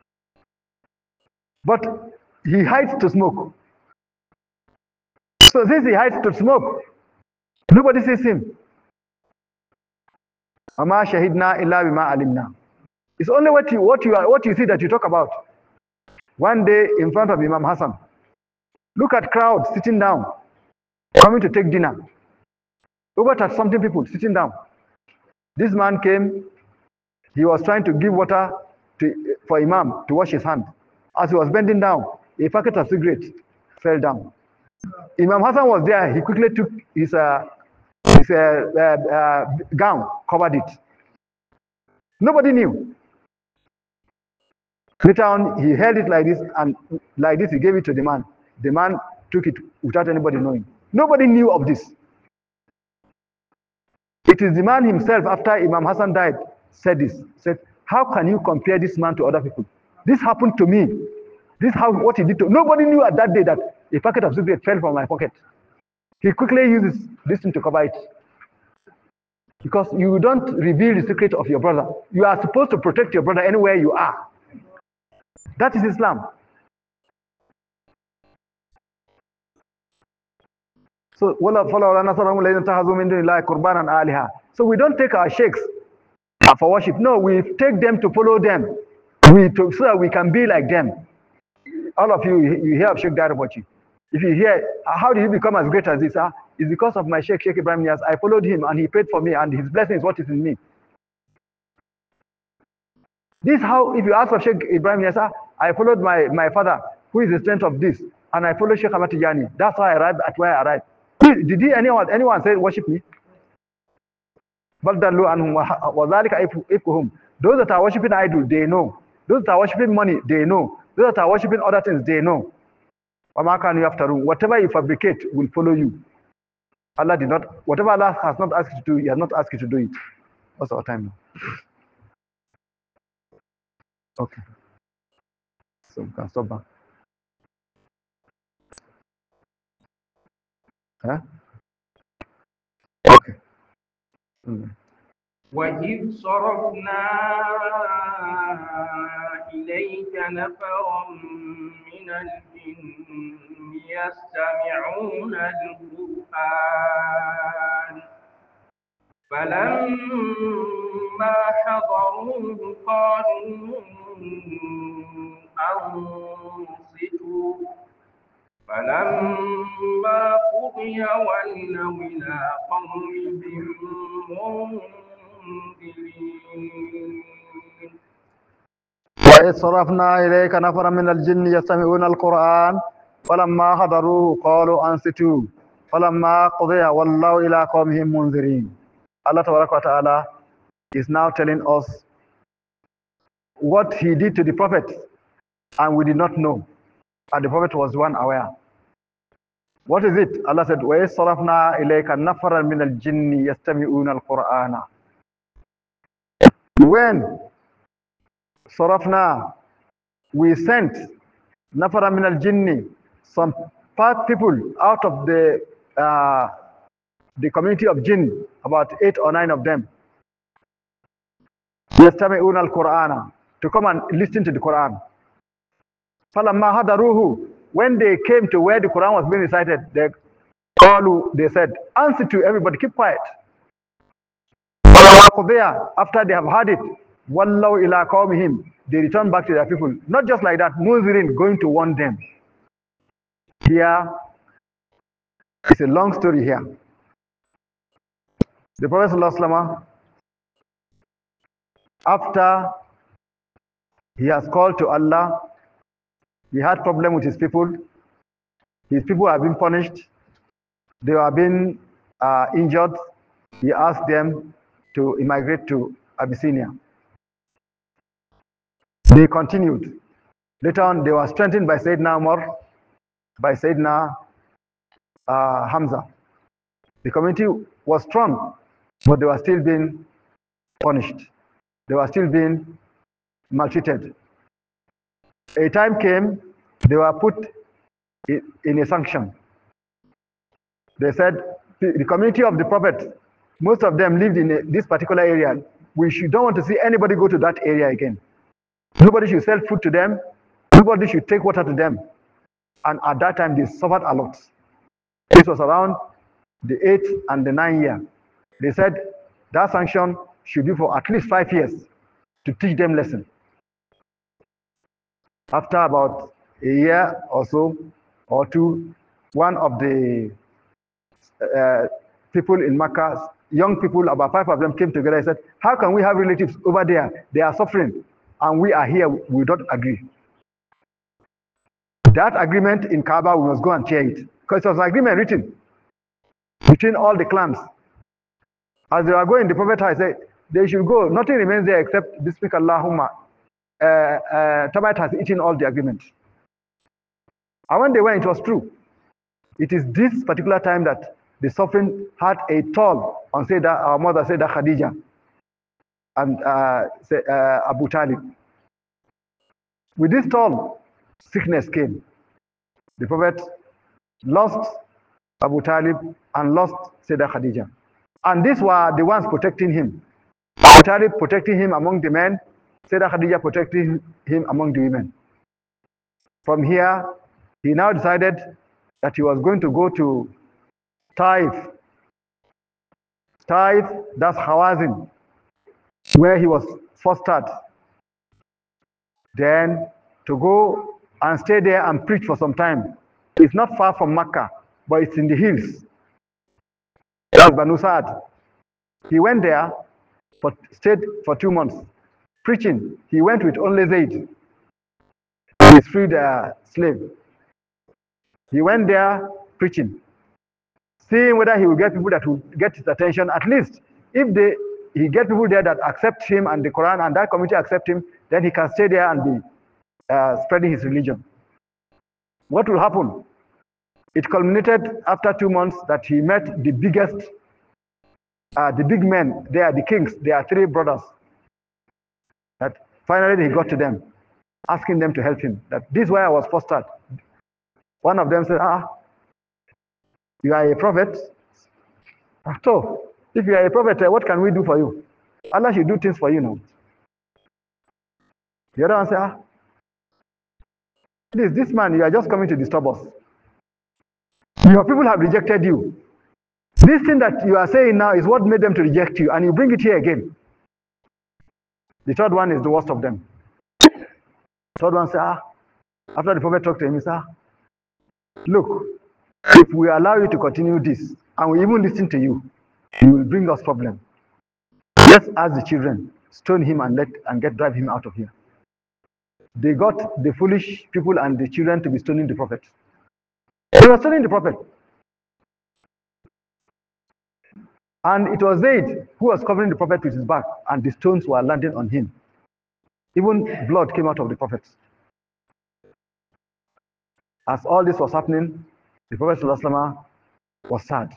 But he hides to smoke. So since he hides to smoke, nobody sees him. Ama shahidna illa bima alimna. It's only what you what you are what you see that you talk about. One day in front of Imam Hassan, look at crowds sitting down, coming to take dinner. Over at something people sitting down. This man came. He was trying to give water to, for Imam to wash his hand. As he was bending down, a packet of cigarettes fell down. Imam Hassan was there. He quickly took his, uh, his uh, uh, uh, gown, covered it. Nobody knew. Later on, he held it like this, and like this, he gave it to the man. The man took it without anybody knowing. Nobody knew of this. It is the man himself, after Imam Hassan died, said this. Said, how can you compare this man to other people? This happened to me. This how what he did to nobody knew at that day that a packet of cigarettes fell from my pocket. He quickly uses this thing to cover it. Because you don't reveal the secret of your brother. You are supposed to protect your brother anywhere you are. That is Islam. So so we don't take our sheikhs for worship. No, we take them to follow them. We to, so that we can be like them. All of you, you hear of Sheikh Darabachi. If you hear, how did he become as great as this? Huh? It's because of my Sheikh, Sheikh Ibrahim Niasse. I followed him and he paid for me, and his blessing is what is in me. This how, if you ask of Sheikh Ibrahim Niasse, I followed my, my father, who is the strength of this, and I followed Sheikh Ahmad Tijani. That's how I arrived at where I arrived. Did he, anyone, anyone say worship me? Those that are worshiping idol, they know. Those that are worshiping money, they know. Those that are worshiping other things, they know. Whatever you fabricate will follow you. Allah did not, whatever Allah has not asked you to do, He has not asked you to do it. What's our time now? Okay. So we can stop back. Huh? Okay. Mm. وَإِذْ صَرَفْنَا إِلَيْكَ نَفَرًا مِنَ الْجِنِّ يَسْتَمِعُونَ الْقُرْآنَ فَلَمَّا حَضَرُوهُ قَالُوا أَنصِتُوا فَلَمَّا قُضِيَ وَلَّوْا إِلَىٰ قَوْمِهِمْ مُنذِرِينَ وإذ صرفنا إليك نفرا من الجن يستمعون القرآن فلما حضروه قالوا أنصتوا فلما قضي ولوا إلى قومهم منذرين. Allah Ta'ala is now telling us what He did to the Prophet, and we did not know, and the Prophet was one aware. What is it? Allah said, وَإِذْ صَرَفْنَا إِلَيْكَ نَفَرًا مِنَ الْجِنِّ يَسْتَمِعُونَ الْقُرْآنَ. When Sarafna, we sent Nafara min al-Jinni, some part people out of the uh, the community of Jinn, about eight or nine of them, يَسْتَمِعُونَ الْقُرْآنَ, to come and listen to the Quran. فَلَمَّا هَدَرُوهُ, when they came to where the Quran was being recited, they qalu, they said, answer to everybody, keep quiet. After they have heard it, وَاللَّوْ إِلَىٰ قَوْمِهِمْ, they return back to their people. Not just like that, Munzirin, going to warn them. Here, it's a long story here. The Prophet ﷺ, after he has called to Allah, he had problem with his people. His people have been punished. They have been uh, injured. He asked them to immigrate to Abyssinia. They continued. Later on, they were strengthened by Sayyidina Umar, by Sayyidina uh, Hamza. The community was strong, but they were still being punished. They were still being maltreated. A time came, they were put in a sanction. They said, the community of the Prophet, most of them lived in a, this particular area. We should, don't want to see anybody go to that area again. Nobody should sell food to them. Nobody should take water to them. And at that time, they suffered a lot. This was around the eighth and the ninth year. They said that sanction should be for at least five years to teach them lesson. After about a year or so, or two, one of the uh, people in Makkah, young people, about five of them came together and said, how can we have relatives over there? They are suffering. And we are here, we don't agree. That agreement in Kaaba, we must go and share it. Because it was an agreement written between all the clans. As they were going, the Prophet had said, they should go. Nothing remains there except Bismik Allahumma. Uh, uh, Termite has eaten all the agreement. And when they went, it was true. It is this particular time that the Sovereign had a toll on Sayyidah, our mother Sayyidah Khadija and uh, uh, Abu Talib. With this toll, sickness came. The Prophet lost Abu Talib and lost Sayyidah Khadija. And these were the ones protecting him. Abu Talib protecting him among the men, Sayyidah Khadija protecting him among the women. From here, he now decided that he was going to go to Taif. Taif, that's Hawazin, where he was fostered. Then to go and stay there and preach for some time. It's not far from Mecca, but it's in the hills. That's Banu Sa'ad. He went there, but stayed for two months preaching. He went with only Zayd, his freed uh, slave. He went there preaching, seeing whether he will get people that will get his attention. At least if they he get people there that accept him and the Quran, and that community accept him, then he can stay there and be uh, spreading his religion. What will happen? It culminated after two months that he met the biggest, uh, the big men. They are the kings. They are three brothers. That finally he got to them, asking them to help him. That this is why I was fostered. One of them said, "Ah, you are a prophet. So, if you are a prophet, what can we do for you? Allah should do things for you now." The other one said, "Ah, please, this man, you are just coming to disturb us. Your people have rejected you. This thing that you are saying now is what made them to reject you, and you bring it here again." The third one is the worst of them. The third one said, "Ah," after the prophet talked to him, he said, "Ah, look, if we allow you to continue this, and we even listen to you, you will bring us problem. Let's ask the children, stone him and let and get drive him out of here." They got the foolish people and the children to be stoning the prophet. They were stoning the prophet. And it was Zayd who was covering the prophet with his back, and the stones were landing on him. Even blood came out of the prophet. As all this was happening, the Prophet ﷺ was sad.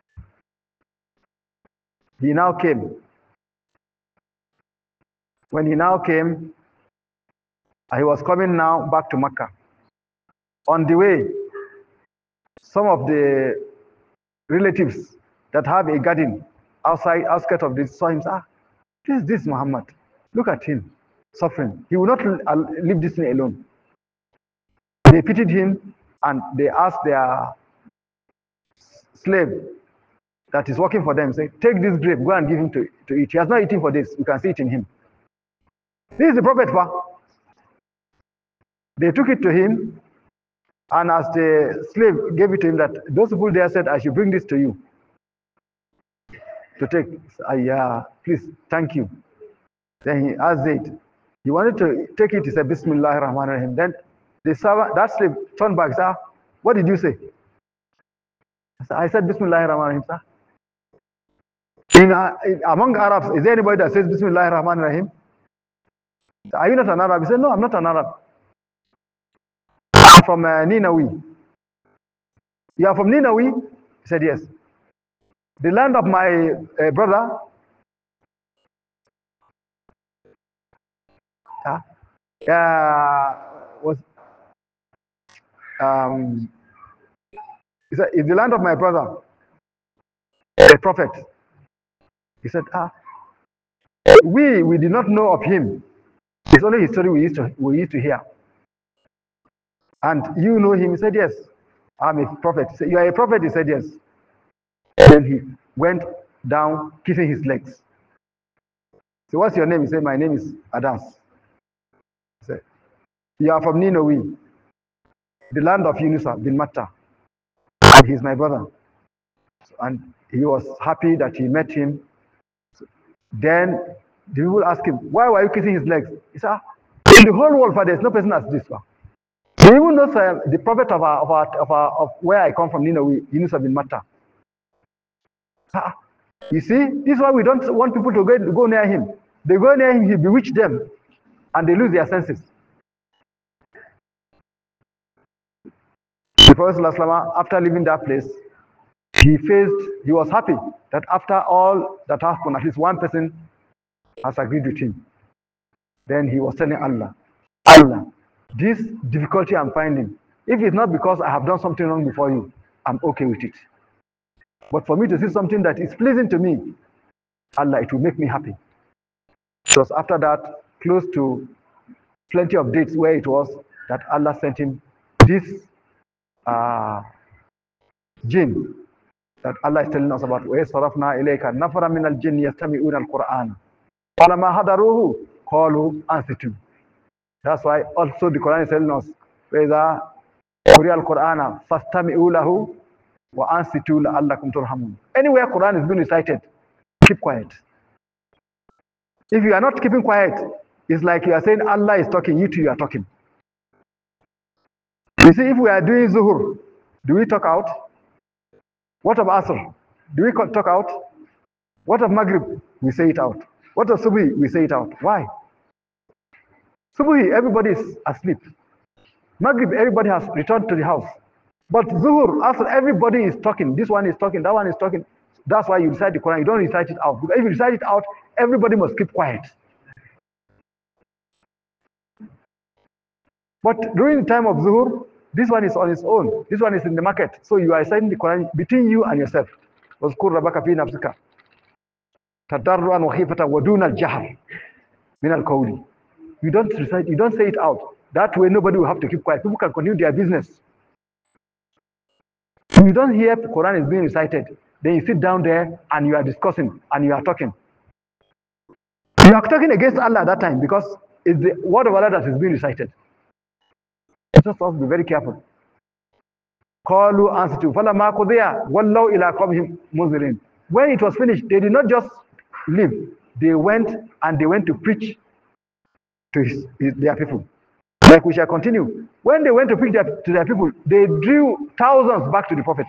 He now came. When he now came, he was coming now back to Mecca. On the way, some of the relatives that have a garden outside, outskirts of this, saw him say, "Ah, this is this Muhammad. Look at him, suffering. He will not leave this thing alone." They pitied him, and they asked their slave that is working for them, say, "Take this grape, go and give him to, to eat. He has not eaten for this. You can see it in him." This is the prophet. They took it to him, and as the slave gave it to him, that those people there said, "I should bring this to you to take." "Yeah, please, thank you." Then he asked it. He wanted to take it. He said, "Bismillahir Rahmanir Rahim." Then the servant, that slave, turned back. Said, "What did you say?" I said, "Bismillahir Rahmanir Rahim, sir." In, uh, in, among Arabs, is there anybody that says Bismillahir Rahmanir Rahim? "Are you not an Arab?" He said, "No, I'm not an Arab. I'm from uh, Ninawi." "You are from Ninawi?" He said, "Yes." "The land of my uh, brother?" Huh? Uh, was um, he said, "It's the land of my brother, the prophet." He said, "Ah, we we did not know of him. It's only his story we used to we used to hear. And you know him?" He said, "Yes, I'm a prophet." He said, "You are a prophet?" He said, "Yes." Then he went down, kissing his legs. So, "What's your name?" He said, "My name is Adas." He said, "You are from Ninawi, the land of Yunus bin Matta, and he's my brother." And he was happy that he met him. Then the people asked him, "Why were you kissing his legs?" He said, "In the whole world, there's no person as this one. He even knows uh, the prophet of our, of, our, of, our, of where I come from, Ninawi, Yunus bin Matta." Ah, you see, this is why we don't want people to go, go near him. They go near him, he bewitch them, and they lose their senses. The Prophet ﷺ, after leaving that place, he faced, he was happy that after all that happened, at least one person has agreed with him. Then he was telling Allah, Allah, this difficulty I'm finding, if it's not because I have done something wrong before you, I'm okay with it. But for me to see something that is pleasing to me, Allah, it will make me happy. Because after that, close to plenty of dates where it was that Allah sent him this uh, jinn that Allah is telling us about. وَيَصْرَفْنَا إِلَيْكَ نَفَرًا مِنَ الْجِنِّ يَسْتَمِعُونَ الْقُرْآنَ فَلَمَّا حَضَرُوهُ قَالُوا أَنصِتُوا. That's why also the Quran is telling us, وَإِذَا قُرِئَ الْقُرْآنَ فَاسْتَمِعُوا لَهُ وَأَنصِتُوا لَعَلَّكُمْ تُرْحَمُونَ. Anywhere Quran is being recited, keep quiet. If you are not keeping quiet, it's like you are saying Allah is talking, you two you are talking. You see, if we are doing Zuhur, do we talk out? What of Asr? Do we talk out? What of Maghrib? We say it out. What of Subhi? We say it out. Why? Subhi, everybody is asleep. Maghrib, everybody has returned to the house. But Zuhur, Asr, everybody is talking. This one is talking, that one is talking. That's why you recite the Quran. You don't recite it out. Because if you recite it out, everybody must keep quiet. But during the time of Zuhur, this one is on its own. This one is in the market. So you are reciting the Quran between you and yourself. وَاذْكُرْ رَبَّكَ فِي نَفْسِكَ تَضَرُّعًا وَخِيفَةً وَدُونَ الْجَهْرِ مِنَ الْقَوْلِ. You don't recite, you don't say it out. That way nobody will have to keep quiet. People can continue their business. If you don't hear the Quran is being recited, then you sit down there and you are discussing and you are talking. You are talking against Allah at that time because it's the word of Allah that is being recited. Just have to be very careful. قَالُوا أَنصِتُوا فَلَمَّا قُضِيَ وَلَّوْا إِلَىٰ قَوْمِهِمْ مُنذِرِينَ. When it was finished, they did not just leave. They went and they went to preach to his, his, their people. Like we shall continue. When they went to preach their, to their people, they drew thousands back to the Prophet.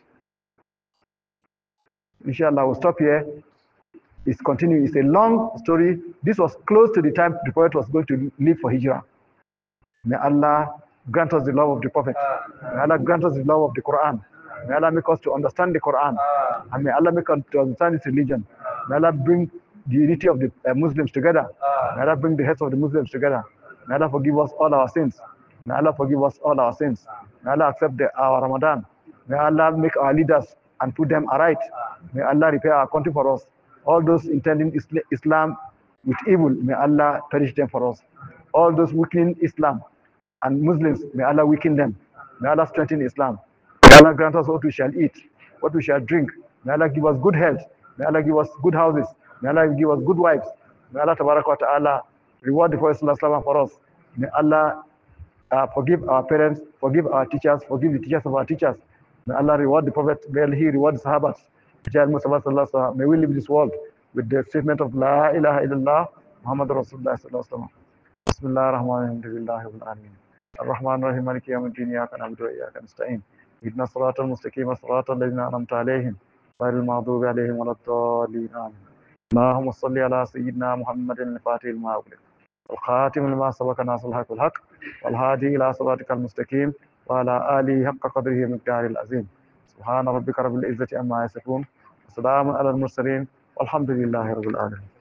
Inshallah, we'll stop here. It's continuing. It's a long story. This was close to the time the Prophet was going to leave for Hijrah. May Allah grant us the love of the Prophet. May Allah grant us the love of the Quran. May Allah make us to understand the Quran. And may Allah make us to understand His religion. May Allah bring the unity of the uh, Muslims together. May Allah bring the heads of the Muslims together. May Allah forgive us all our sins. May Allah forgive us all our sins. May Allah accept the, our Ramadan. May Allah make our leaders and put them aright. May Allah repair our country for us. All those intending Islam with evil, may Allah perish them for us. All those weakening Islam and Muslims, may Allah weaken them. May Allah strengthen Islam. May Allah grant us what we shall eat, what we shall drink. May Allah give us good health. May Allah give us good houses. May Allah give us good wives. May Allah tabarak wa ta'ala reward the Prophet for us. May Allah uh, forgive our parents, forgive our teachers, forgive the teachers of our teachers. May Allah reward the Prophet. May He reward the Sahabas. May we leave this world with the statement of La ilaha illallah Muhammad Rasulullah sallallahu alaihi wasallam. Bismillah ar-Rahman ar-Rahim. Ar-Rahman ar-Rahim maliki yawmiddin iyyaka na'budu wa iyyaka nasta'in. Ihdina as-siratal mustaqim as-siratal ladzina an'amta 'alaihim ghayril maghdubi 'alaihim waladdallin. Amin. اللهم صل على سيدنا محمد الفاتح لما أغلق والخاتم لما سبق ناصر الحق والحق والهادي إلى صراطك المستقيم وعلى آله حق قدره ومقداره العظيم. سبحان ربك رب العزة عما يصفون وسلام على المرسلين والحمد لله رب العالمين.